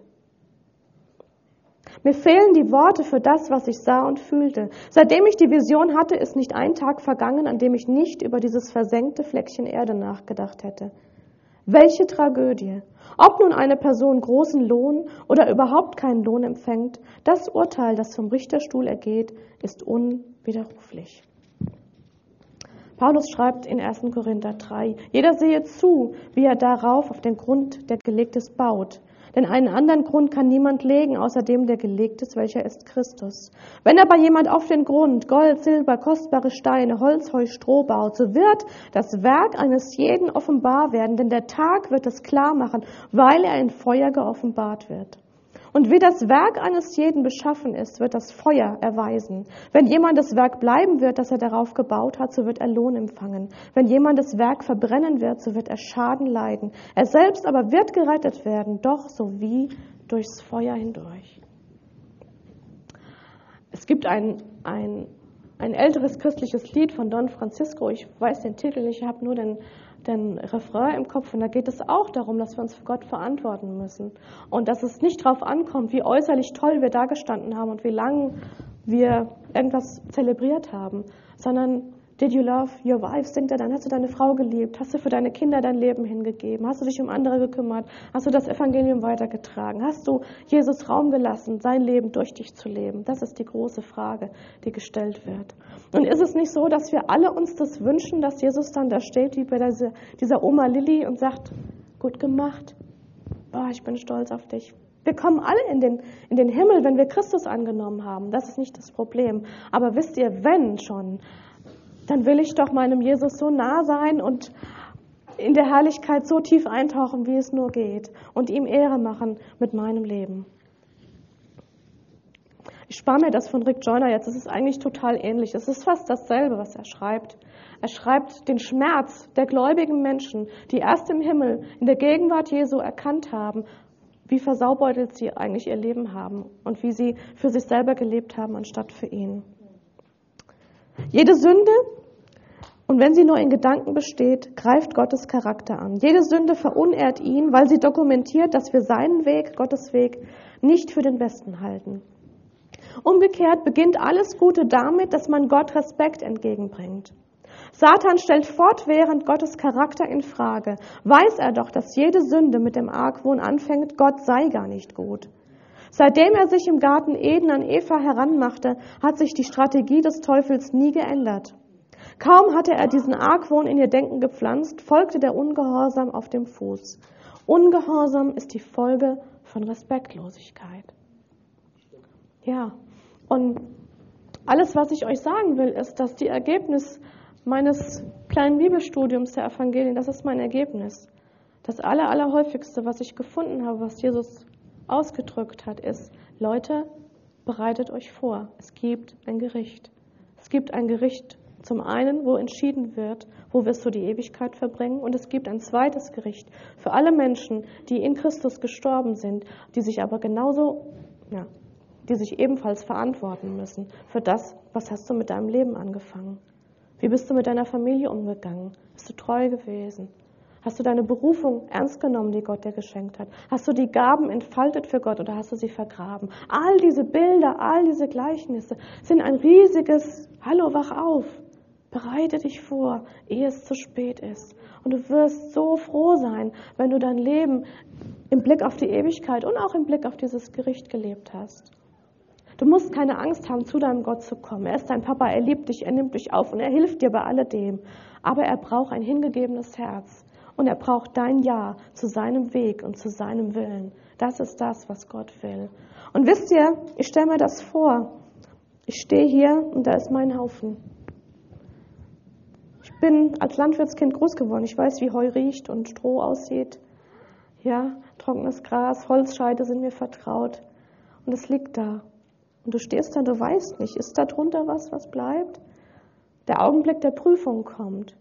Mir fehlen die Worte für das, was ich sah und fühlte. Seitdem ich die Vision hatte, ist nicht ein Tag vergangen, an dem ich nicht über dieses versenkte Fleckchen Erde nachgedacht hätte. Welche Tragödie! Ob nun eine Person großen Lohn oder überhaupt keinen Lohn empfängt, das Urteil, das vom Richterstuhl ergeht, ist unwiderruflich. Paulus schreibt in erster Korinther drei, jeder sehe zu, wie er darauf auf den Grund, der gelegt ist, baut. Denn einen anderen Grund kann niemand legen, außer dem, der gelegt ist, welcher ist Christus. Wenn aber jemand auf den Grund Gold, Silber, kostbare Steine, Holz, Heu, Stroh baut, so wird das Werk eines jeden offenbar werden, denn der Tag wird es klar machen, weil er in Feuer geoffenbart wird. Und wie das Werk eines jeden beschaffen ist, wird das Feuer erweisen. Wenn jemand das Werk bleiben wird, das er darauf gebaut hat, so wird er Lohn empfangen. Wenn jemand das Werk verbrennen wird, so wird er Schaden leiden. Er selbst aber wird gerettet werden, doch so wie durchs Feuer hindurch. Es gibt ein, ein, ein älteres christliches Lied von Don Francisco, ich weiß den Titel nicht, ich habe nur den den Refrain im Kopf und da geht es auch darum, dass wir uns für Gott verantworten müssen und dass es nicht darauf ankommt, wie äußerlich toll wir dagestanden haben und wie lange wir irgendwas zelebriert haben, sondern did you love your wife, singt er dann, hast du deine Frau geliebt, hast du für deine Kinder dein Leben hingegeben, hast du dich um andere gekümmert, hast du das Evangelium weitergetragen, hast du Jesus Raum gelassen, sein Leben durch dich zu leben? Das ist die große Frage, die gestellt wird. Und ist es nicht so, dass wir alle uns das wünschen, dass Jesus dann da steht, wie bei dieser, dieser Oma Lilly und sagt, gut gemacht, oh, ich bin stolz auf dich. Wir kommen alle in den, in den Himmel, wenn wir Christus angenommen haben. Das ist nicht das Problem. Aber wisst ihr, wenn schon, dann will ich doch meinem Jesus so nah sein und in der Herrlichkeit so tief eintauchen, wie es nur geht und ihm Ehre machen mit meinem Leben. Ich spare mir das von Rick Joyner jetzt. Es ist eigentlich total ähnlich. Es ist fast dasselbe, was er schreibt. Er schreibt den Schmerz der gläubigen Menschen, die erst im Himmel in der Gegenwart Jesu erkannt haben, wie versaubeutelt sie eigentlich ihr Leben haben und wie sie für sich selber gelebt haben, anstatt für ihn. Jede Sünde, und wenn sie nur in Gedanken besteht, greift Gottes Charakter an. Jede Sünde verunehrt ihn, weil sie dokumentiert, dass wir seinen Weg, Gottes Weg, nicht für den besten halten. Umgekehrt beginnt alles Gute damit, dass man Gott Respekt entgegenbringt. Satan stellt fortwährend Gottes Charakter in Frage. Weiß er doch, dass jede Sünde mit dem Argwohn anfängt, Gott sei gar nicht gut. Seitdem er sich im Garten Eden an Eva heranmachte, hat sich die Strategie des Teufels nie geändert. Kaum hatte er diesen Argwohn in ihr Denken gepflanzt, folgte der Ungehorsam auf dem Fuß. Ungehorsam ist die Folge von Respektlosigkeit. Ja, und alles, was ich euch sagen will, ist, dass die Ergebnis meines kleinen Bibelstudiums der Evangelien, das ist mein Ergebnis. Das aller, allerhäufigste, was ich gefunden habe, was Jesus ausgedrückt hat, ist, Leute, bereitet euch vor, es gibt ein Gericht. Es gibt ein Gericht zum einen, wo entschieden wird, wo wirst du die Ewigkeit verbringen, und es gibt ein zweites Gericht für alle Menschen, die in Christus gestorben sind, die sich aber genauso, ja, die sich ebenfalls verantworten müssen für das, was hast du mit deinem Leben angefangen. Wie bist du mit deiner Familie umgegangen? Bist du treu gewesen? Hast du deine Berufung ernst genommen, die Gott dir geschenkt hat? Hast du die Gaben entfaltet für Gott oder hast du sie vergraben? All diese Bilder, all diese Gleichnisse sind ein riesiges Hallo, wach auf. Bereite dich vor, ehe es zu spät ist. Und du wirst so froh sein, wenn du dein Leben im Blick auf die Ewigkeit und auch im Blick auf dieses Gericht gelebt hast. Du musst keine Angst haben, zu deinem Gott zu kommen. Er ist dein Papa, er liebt dich, er nimmt dich auf und er hilft dir bei alledem. Aber er braucht ein hingegebenes Herz und er braucht dein Ja zu seinem Weg und zu seinem Willen. Das ist das, was Gott will. Und wisst ihr, ich stelle mir das vor. Ich stehe hier und da ist mein Haufen. Ich bin als Landwirtskind groß geworden. Ich weiß, wie Heu riecht und Stroh aussieht. Ja, trockenes Gras, Holzscheite sind mir vertraut. Und es liegt da. Und du stehst da und du weißt nicht, ist da drunter was, was bleibt? Der Augenblick der Prüfung kommt.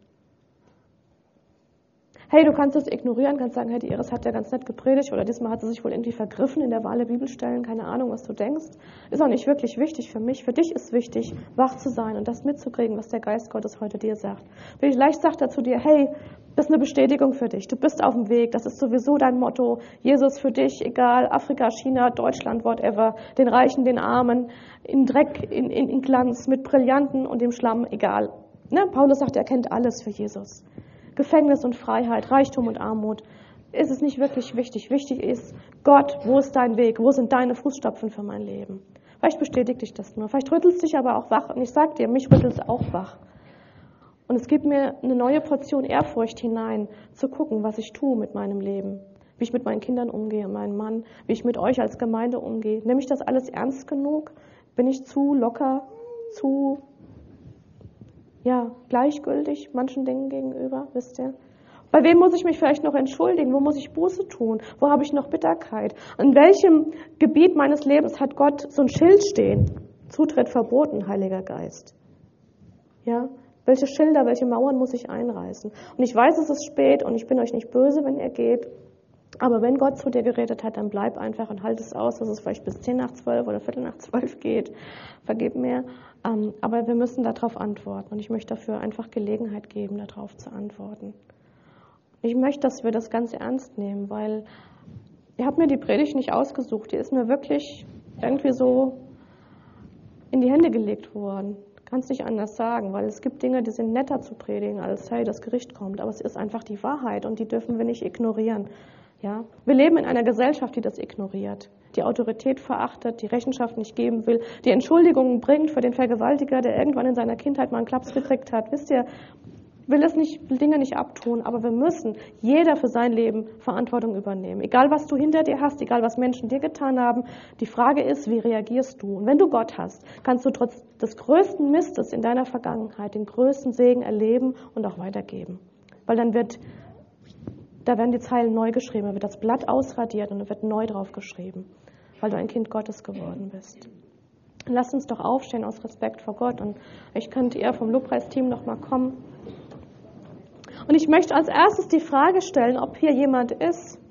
Hey, du kannst das ignorieren, kannst sagen, hey, die Iris hat ja ganz nett gepredigt oder diesmal hat sie sich wohl irgendwie vergriffen in der Wahl der Bibelstellen, keine Ahnung, was du denkst. Ist auch nicht wirklich wichtig für mich. Für dich ist wichtig, wach zu sein und das mitzukriegen, was der Geist Gottes heute dir sagt. Vielleicht sagt er zu dir, hey, das ist eine Bestätigung für dich. Du bist auf dem Weg. Das ist sowieso dein Motto. Jesus für dich, egal, Afrika, China, Deutschland, whatever. Den Reichen, den Armen, in Dreck, in, in, in Glanz, mit Brillanten und dem Schlamm, egal. Ne? Paulus sagt, er kennt alles für Jesus. Gefängnis und Freiheit, Reichtum und Armut. Ist es nicht wirklich wichtig. Wichtig ist, Gott, wo ist dein Weg? Wo sind deine Fußstapfen für mein Leben? Vielleicht bestätigt dich das nur. Vielleicht rüttelst dich aber auch wach. Und ich sag dir, mich rüttelt es auch wach. Und es gibt mir eine neue Portion Ehrfurcht hinein, zu gucken, was ich tue mit meinem Leben. Wie ich mit meinen Kindern umgehe, meinem Mann, wie ich mit euch als Gemeinde umgehe. Nehme ich das alles ernst genug? Bin ich zu locker, zu ja, gleichgültig manchen Dingen gegenüber, wisst ihr? Bei wem muss ich mich vielleicht noch entschuldigen? Wo muss ich Buße tun? Wo habe ich noch Bitterkeit? In welchem Gebiet meines Lebens hat Gott so ein Schild stehen? Zutritt verboten, Heiliger Geist. Ja? Welche Schilder, welche Mauern muss ich einreißen? Und ich weiß, es ist spät und ich bin euch nicht böse, wenn ihr geht. Aber wenn Gott zu dir geredet hat, dann bleib einfach und halt es aus, dass es vielleicht bis zehn nach zwölf oder viertel nach zwölf geht. Vergib mir. Aber wir müssen darauf antworten. Und ich möchte dafür einfach Gelegenheit geben, darauf zu antworten. Ich möchte, dass wir das ganz ernst nehmen, weil ihr habt mir die Predigt nicht ausgesucht. Die ist mir wirklich irgendwie so in die Hände gelegt worden. Kannst nicht anders sagen, weil es gibt Dinge, die sind netter zu predigen, als hey, das Gericht kommt. Aber es ist einfach die Wahrheit und die dürfen wir nicht ignorieren. Ja? Wir leben in einer Gesellschaft, die das ignoriert, die Autorität verachtet, die Rechenschaft nicht geben will, die Entschuldigungen bringt für den Vergewaltiger, der irgendwann in seiner Kindheit mal einen Klaps gekriegt hat. Wisst ihr, will es nicht, will Dinge nicht abtun, aber wir müssen jeder für sein Leben Verantwortung übernehmen. Egal, was du hinter dir hast, egal, was Menschen dir getan haben. Die Frage ist, wie reagierst du? Und wenn du Gott hast, kannst du trotz des größten Mistes in deiner Vergangenheit den größten Segen erleben und auch weitergeben. Weil dann wird, da werden die Zeilen neu geschrieben, da wird das Blatt ausradiert und dann wird neu drauf geschrieben, weil du ein Kind Gottes geworden bist. Lasst uns doch aufstehen aus Respekt vor Gott und ich könnte eher vom Lobpreisteam noch mal kommen. Und ich möchte als erstes die Frage stellen, ob hier jemand ist,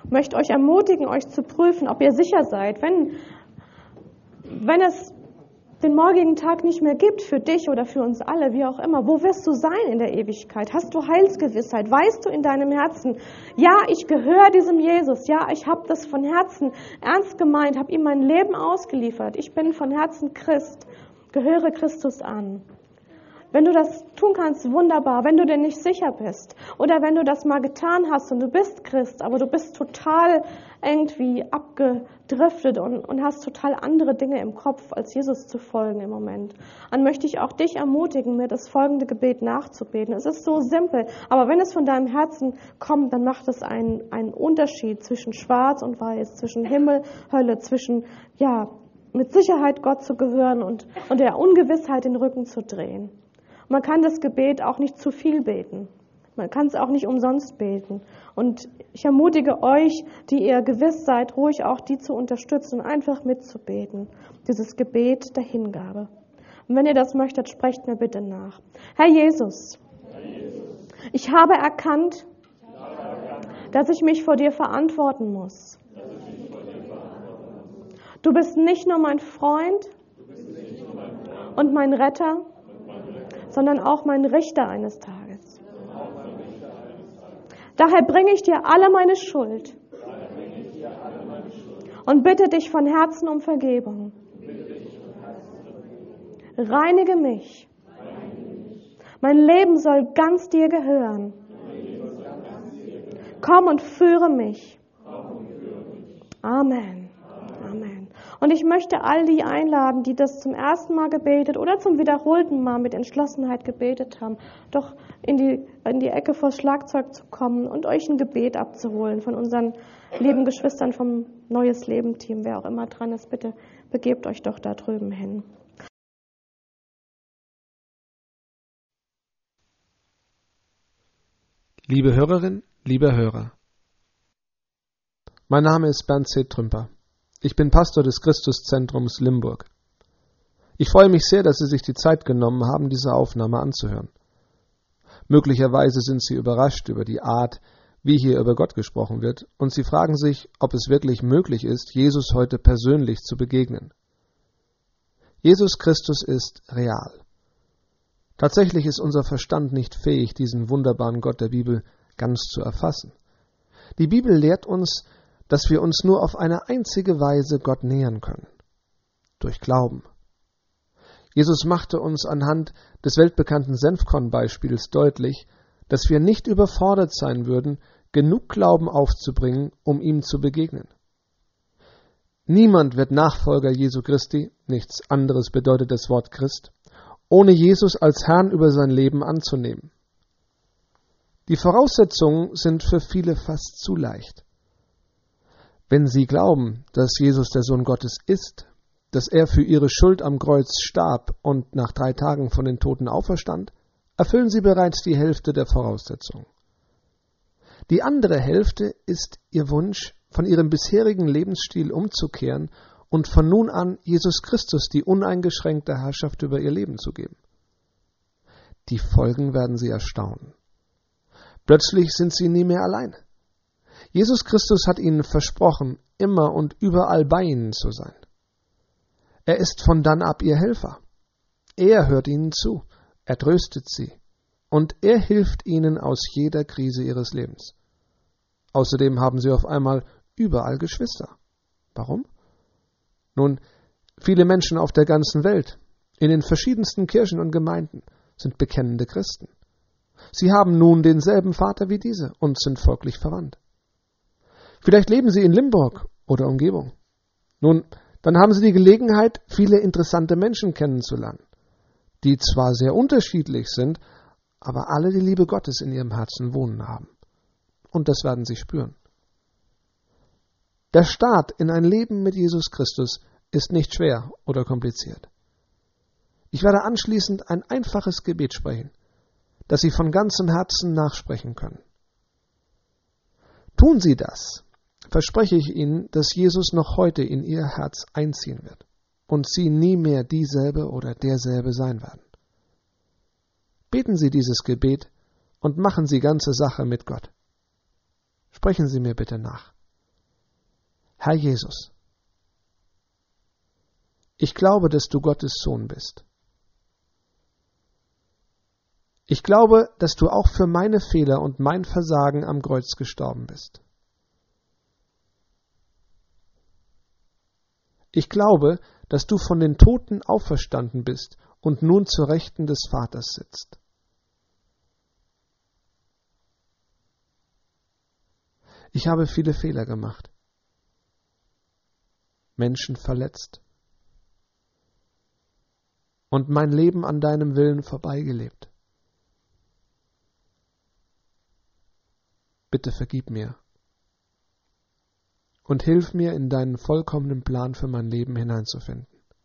Ich möchte euch ermutigen, euch zu prüfen, ob ihr sicher seid, wenn, wenn es den morgigen Tag nicht mehr gibt für dich oder für uns alle, wie auch immer. Wo wirst du sein in der Ewigkeit? Hast du Heilsgewissheit? Weißt du in deinem Herzen, ja, ich gehöre diesem Jesus, ja, ich habe das von Herzen ernst gemeint, habe ihm mein Leben ausgeliefert, ich bin von Herzen Christ, gehöre Christus an. Wenn du das tun kannst, wunderbar. Wenn du dir nicht sicher bist oder wenn du das mal getan hast und du bist Christ, aber du bist total irgendwie abgedriftet und, und hast total andere Dinge im Kopf, als Jesus zu folgen im Moment, dann möchte ich auch dich ermutigen, mir das folgende Gebet nachzubeten. Es ist so simpel, aber wenn es von deinem Herzen kommt, dann macht es einen, einen Unterschied zwischen Schwarz und Weiß, zwischen Himmel, Hölle, zwischen, ja, mit Sicherheit Gott zu gehören und, und der Ungewissheit den Rücken zu drehen. Man kann das Gebet auch nicht zu viel beten. Man kann es auch nicht umsonst beten. Und ich ermutige euch, die ihr gewiss seid, ruhig auch die zu unterstützen und einfach mitzubeten. Dieses Gebet der Hingabe. Und wenn ihr das möchtet, sprecht mir bitte nach. Herr Jesus, ich habe erkannt, dass ich mich vor dir verantworten muss. Du bist nicht nur mein Freund und mein Retter, sondern auch mein Richter eines Tages. Daher bringe ich dir alle meine Schuld und bitte dich von Herzen um Vergebung. Reinige mich. Mein Leben soll ganz dir gehören. Komm und führe mich. Amen. Amen. Und ich möchte all die einladen, die das zum ersten Mal gebetet oder zum wiederholten Mal mit Entschlossenheit gebetet haben, doch in die, in die Ecke vor das Schlagzeug zu kommen und euch ein Gebet abzuholen von unseren lieben Geschwistern vom Neues Leben Team. Wer auch immer dran ist, bitte begebt euch doch da drüben hin. Liebe Hörerin, lieber Hörer, mein Name ist Bernd C. Trümper. Ich bin Pastor des Christuszentrums Limburg. Ich freue mich sehr, dass Sie sich die Zeit genommen haben, diese Aufnahme anzuhören. Möglicherweise sind Sie überrascht über die Art, wie hier über Gott gesprochen wird, und Sie fragen sich, ob es wirklich möglich ist, Jesus heute persönlich zu begegnen. Jesus Christus ist real. Tatsächlich ist unser Verstand nicht fähig, diesen wunderbaren Gott der Bibel ganz zu erfassen. Die Bibel lehrt uns, dass wir uns nur auf eine einzige Weise Gott nähern können: durch Glauben. Jesus machte uns anhand des weltbekannten Senfkorn-Beispiels deutlich, dass wir nicht überfordert sein würden, genug Glauben aufzubringen, um ihm zu begegnen. Niemand wird Nachfolger Jesu Christi, nichts anderes bedeutet das Wort Christ, ohne Jesus als Herrn über sein Leben anzunehmen. Die Voraussetzungen sind für viele fast zu leicht. Wenn sie glauben, dass Jesus der Sohn Gottes ist, dass er für ihre Schuld am Kreuz starb und nach drei Tagen von den Toten auferstand, erfüllen sie bereits die Hälfte der Voraussetzungen. Die andere Hälfte ist ihr Wunsch, von ihrem bisherigen Lebensstil umzukehren und von nun an Jesus Christus die uneingeschränkte Herrschaft über ihr Leben zu geben. Die Folgen werden sie erstaunen. Plötzlich sind sie nie mehr allein. Jesus Christus hat ihnen versprochen, immer und überall bei ihnen zu sein. Er ist von dann ab ihr Helfer. Er hört ihnen zu, er tröstet sie und er hilft ihnen aus jeder Krise ihres Lebens. Außerdem haben sie auf einmal überall Geschwister. Warum? Nun, viele Menschen auf der ganzen Welt, in den verschiedensten Kirchen und Gemeinden, sind bekennende Christen. Sie haben nun denselben Vater wie diese und sind folglich verwandt. Vielleicht leben Sie in Limburg oder Umgebung. Nun, dann haben Sie die Gelegenheit, viele interessante Menschen kennenzulernen, die zwar sehr unterschiedlich sind, aber alle die Liebe Gottes in ihrem Herzen wohnen haben. Und das werden Sie spüren. Der Start in ein Leben mit Jesus Christus ist nicht schwer oder kompliziert. Ich werde anschließend ein einfaches Gebet sprechen, das Sie von ganzem Herzen nachsprechen können. Tun Sie das, verspreche ich Ihnen, dass Jesus noch heute in Ihr Herz einziehen wird und Sie nie mehr dieselbe oder derselbe sein werden. Beten Sie dieses Gebet und machen Sie ganze Sache mit Gott. Sprechen Sie mir bitte nach. Herr Jesus, ich glaube, dass du Gottes Sohn bist. Ich glaube, dass du auch für meine Fehler und mein Versagen am Kreuz gestorben bist. Ich glaube, dass du von den Toten auferstanden bist und nun zur Rechten des Vaters sitzt. Ich habe viele Fehler gemacht, Menschen verletzt und mein Leben an deinem Willen vorbeigelebt. Bitte vergib mir und hilf mir, in deinen vollkommenen Plan für mein Leben hineinzufinden.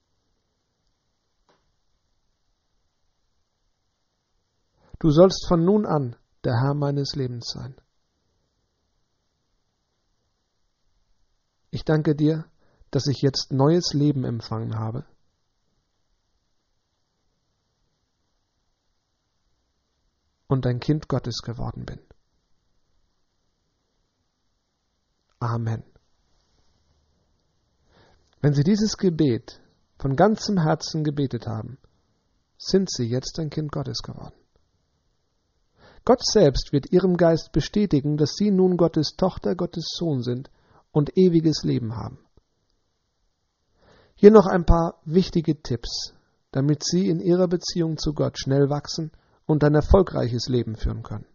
Du sollst von nun an der Herr meines Lebens sein. Ich danke dir, dass ich jetzt neues Leben empfangen habe. Und ein Kind Gottes geworden bin. Amen. Wenn Sie dieses Gebet von ganzem Herzen gebetet haben, sind Sie jetzt ein Kind Gottes geworden. Gott selbst wird Ihrem Geist bestätigen, dass Sie nun Gottes Tochter, Gottes Sohn sind und ewiges Leben haben. Hier noch ein paar wichtige Tipps, damit Sie in Ihrer Beziehung zu Gott schnell wachsen und ein erfolgreiches Leben führen können.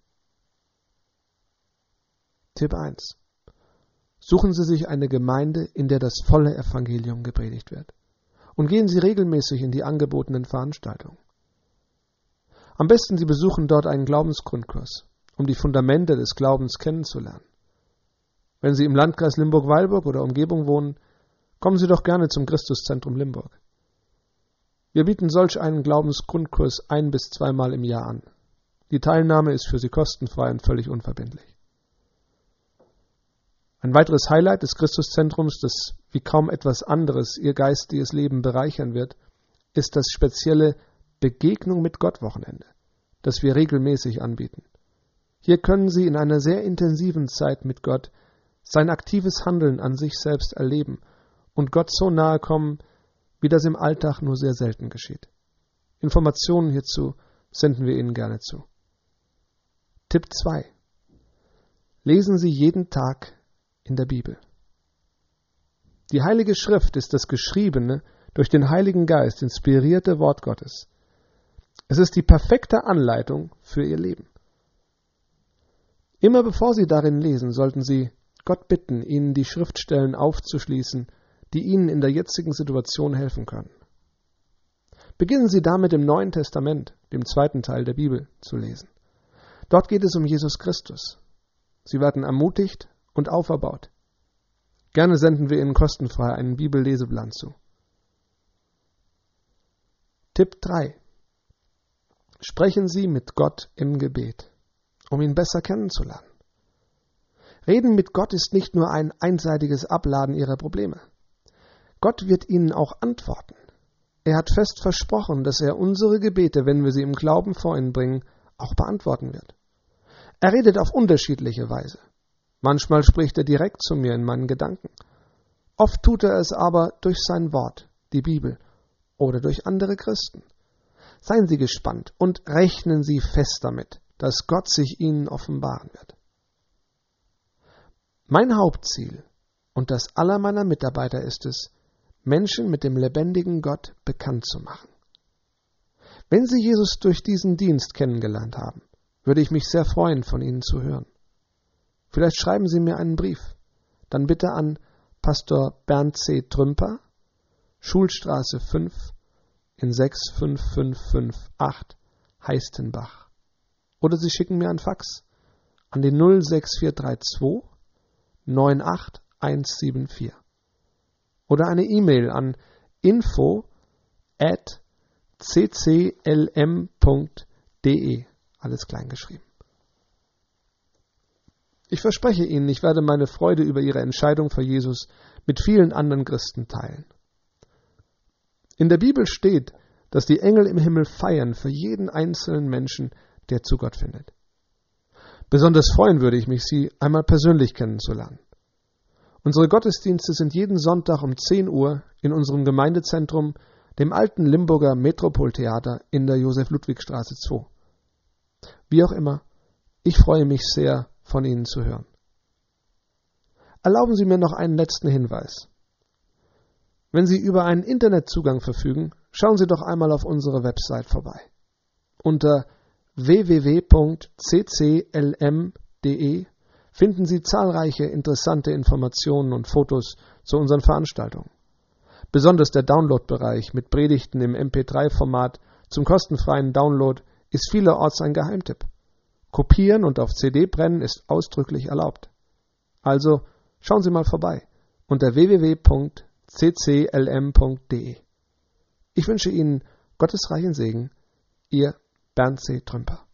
Tipp eins. Suchen Sie sich eine Gemeinde, in der das volle Evangelium gepredigt wird. Und gehen Sie regelmäßig in die angebotenen Veranstaltungen. Am besten Sie besuchen dort einen Glaubensgrundkurs, um die Fundamente des Glaubens kennenzulernen. Wenn Sie im Landkreis Limburg-Weilburg oder Umgebung wohnen, kommen Sie doch gerne zum Christuszentrum Limburg. Wir bieten solch einen Glaubensgrundkurs ein- bis zweimal im Jahr an. Die Teilnahme ist für Sie kostenfrei und völlig unverbindlich. Ein weiteres Highlight des Christuszentrums, das wie kaum etwas anderes Ihr geistiges Leben bereichern wird, ist das spezielle Begegnung mit Gott Wochenende, das wir regelmäßig anbieten. Hier können Sie in einer sehr intensiven Zeit mit Gott sein aktives Handeln an sich selbst erleben und Gott so nahe kommen, wie das im Alltag nur sehr selten geschieht. Informationen hierzu senden wir Ihnen gerne zu. Tipp zwei. Lesen Sie jeden Tag in der Bibel. Die Heilige Schrift ist das geschriebene, durch den Heiligen Geist inspirierte Wort Gottes. Es ist die perfekte Anleitung für Ihr Leben. Immer bevor Sie darin lesen, sollten Sie Gott bitten, Ihnen die Schriftstellen aufzuschließen, die Ihnen in der jetzigen Situation helfen können. Beginnen Sie damit im Neuen Testament, dem zweiten Teil der Bibel, zu lesen. Dort geht es um Jesus Christus. Sie werden ermutigt und auferbaut. Gerne senden wir Ihnen kostenfrei einen Bibelleseplan zu. Tipp drei. Sprechen Sie mit Gott im Gebet, um ihn besser kennenzulernen. Reden mit Gott ist nicht nur ein einseitiges Abladen Ihrer Probleme. Gott wird Ihnen auch antworten. Er hat fest versprochen, dass er unsere Gebete, wenn wir sie im Glauben vor ihn bringen, auch beantworten wird. Er redet auf unterschiedliche Weise. Manchmal spricht er direkt zu mir in meinen Gedanken. Oft tut er es aber durch sein Wort, die Bibel, oder durch andere Christen. Seien Sie gespannt und rechnen Sie fest damit, dass Gott sich Ihnen offenbaren wird. Mein Hauptziel und das aller meiner Mitarbeiter ist es, Menschen mit dem lebendigen Gott bekannt zu machen. Wenn Sie Jesus durch diesen Dienst kennengelernt haben, würde ich mich sehr freuen, von Ihnen zu hören. Vielleicht schreiben Sie mir einen Brief, dann bitte an Pastor Bernd C. Trümper, Schulstraße fünf in sechs fünf fünf fünf acht Heistenbach. Oder Sie schicken mir einen Fax an die null sechs vier drei zwei neun acht eins sieben vier. Oder eine E-Mail an info at c c l m punkt d e. Alles klein geschrieben. Ich verspreche Ihnen, ich werde meine Freude über Ihre Entscheidung für Jesus mit vielen anderen Christen teilen. In der Bibel steht, dass die Engel im Himmel feiern für jeden einzelnen Menschen, der zu Gott findet. Besonders freuen würde ich mich, Sie einmal persönlich kennenzulernen. Unsere Gottesdienste sind jeden Sonntag um zehn Uhr in unserem Gemeindezentrum, dem alten Limburger Metropoltheater in der Josef-Ludwig-Straße zwei. Wie auch immer, ich freue mich sehr, von Ihnen zu hören. Erlauben Sie mir noch einen letzten Hinweis. Wenn Sie über einen Internetzugang verfügen, schauen Sie doch einmal auf unsere Website vorbei. Unter w w w punkt c c l m punkt d e finden Sie zahlreiche interessante Informationen und Fotos zu unseren Veranstaltungen. Besonders der Download-Bereich mit Predigten im M P drei Format zum kostenfreien Download ist vielerorts ein Geheimtipp. Kopieren und auf C D brennen ist ausdrücklich erlaubt. Also schauen Sie mal vorbei unter w w w punkt c c l m punkt d e. Ich wünsche Ihnen Gottes reichen Segen, Ihr Bernd C. Trümper.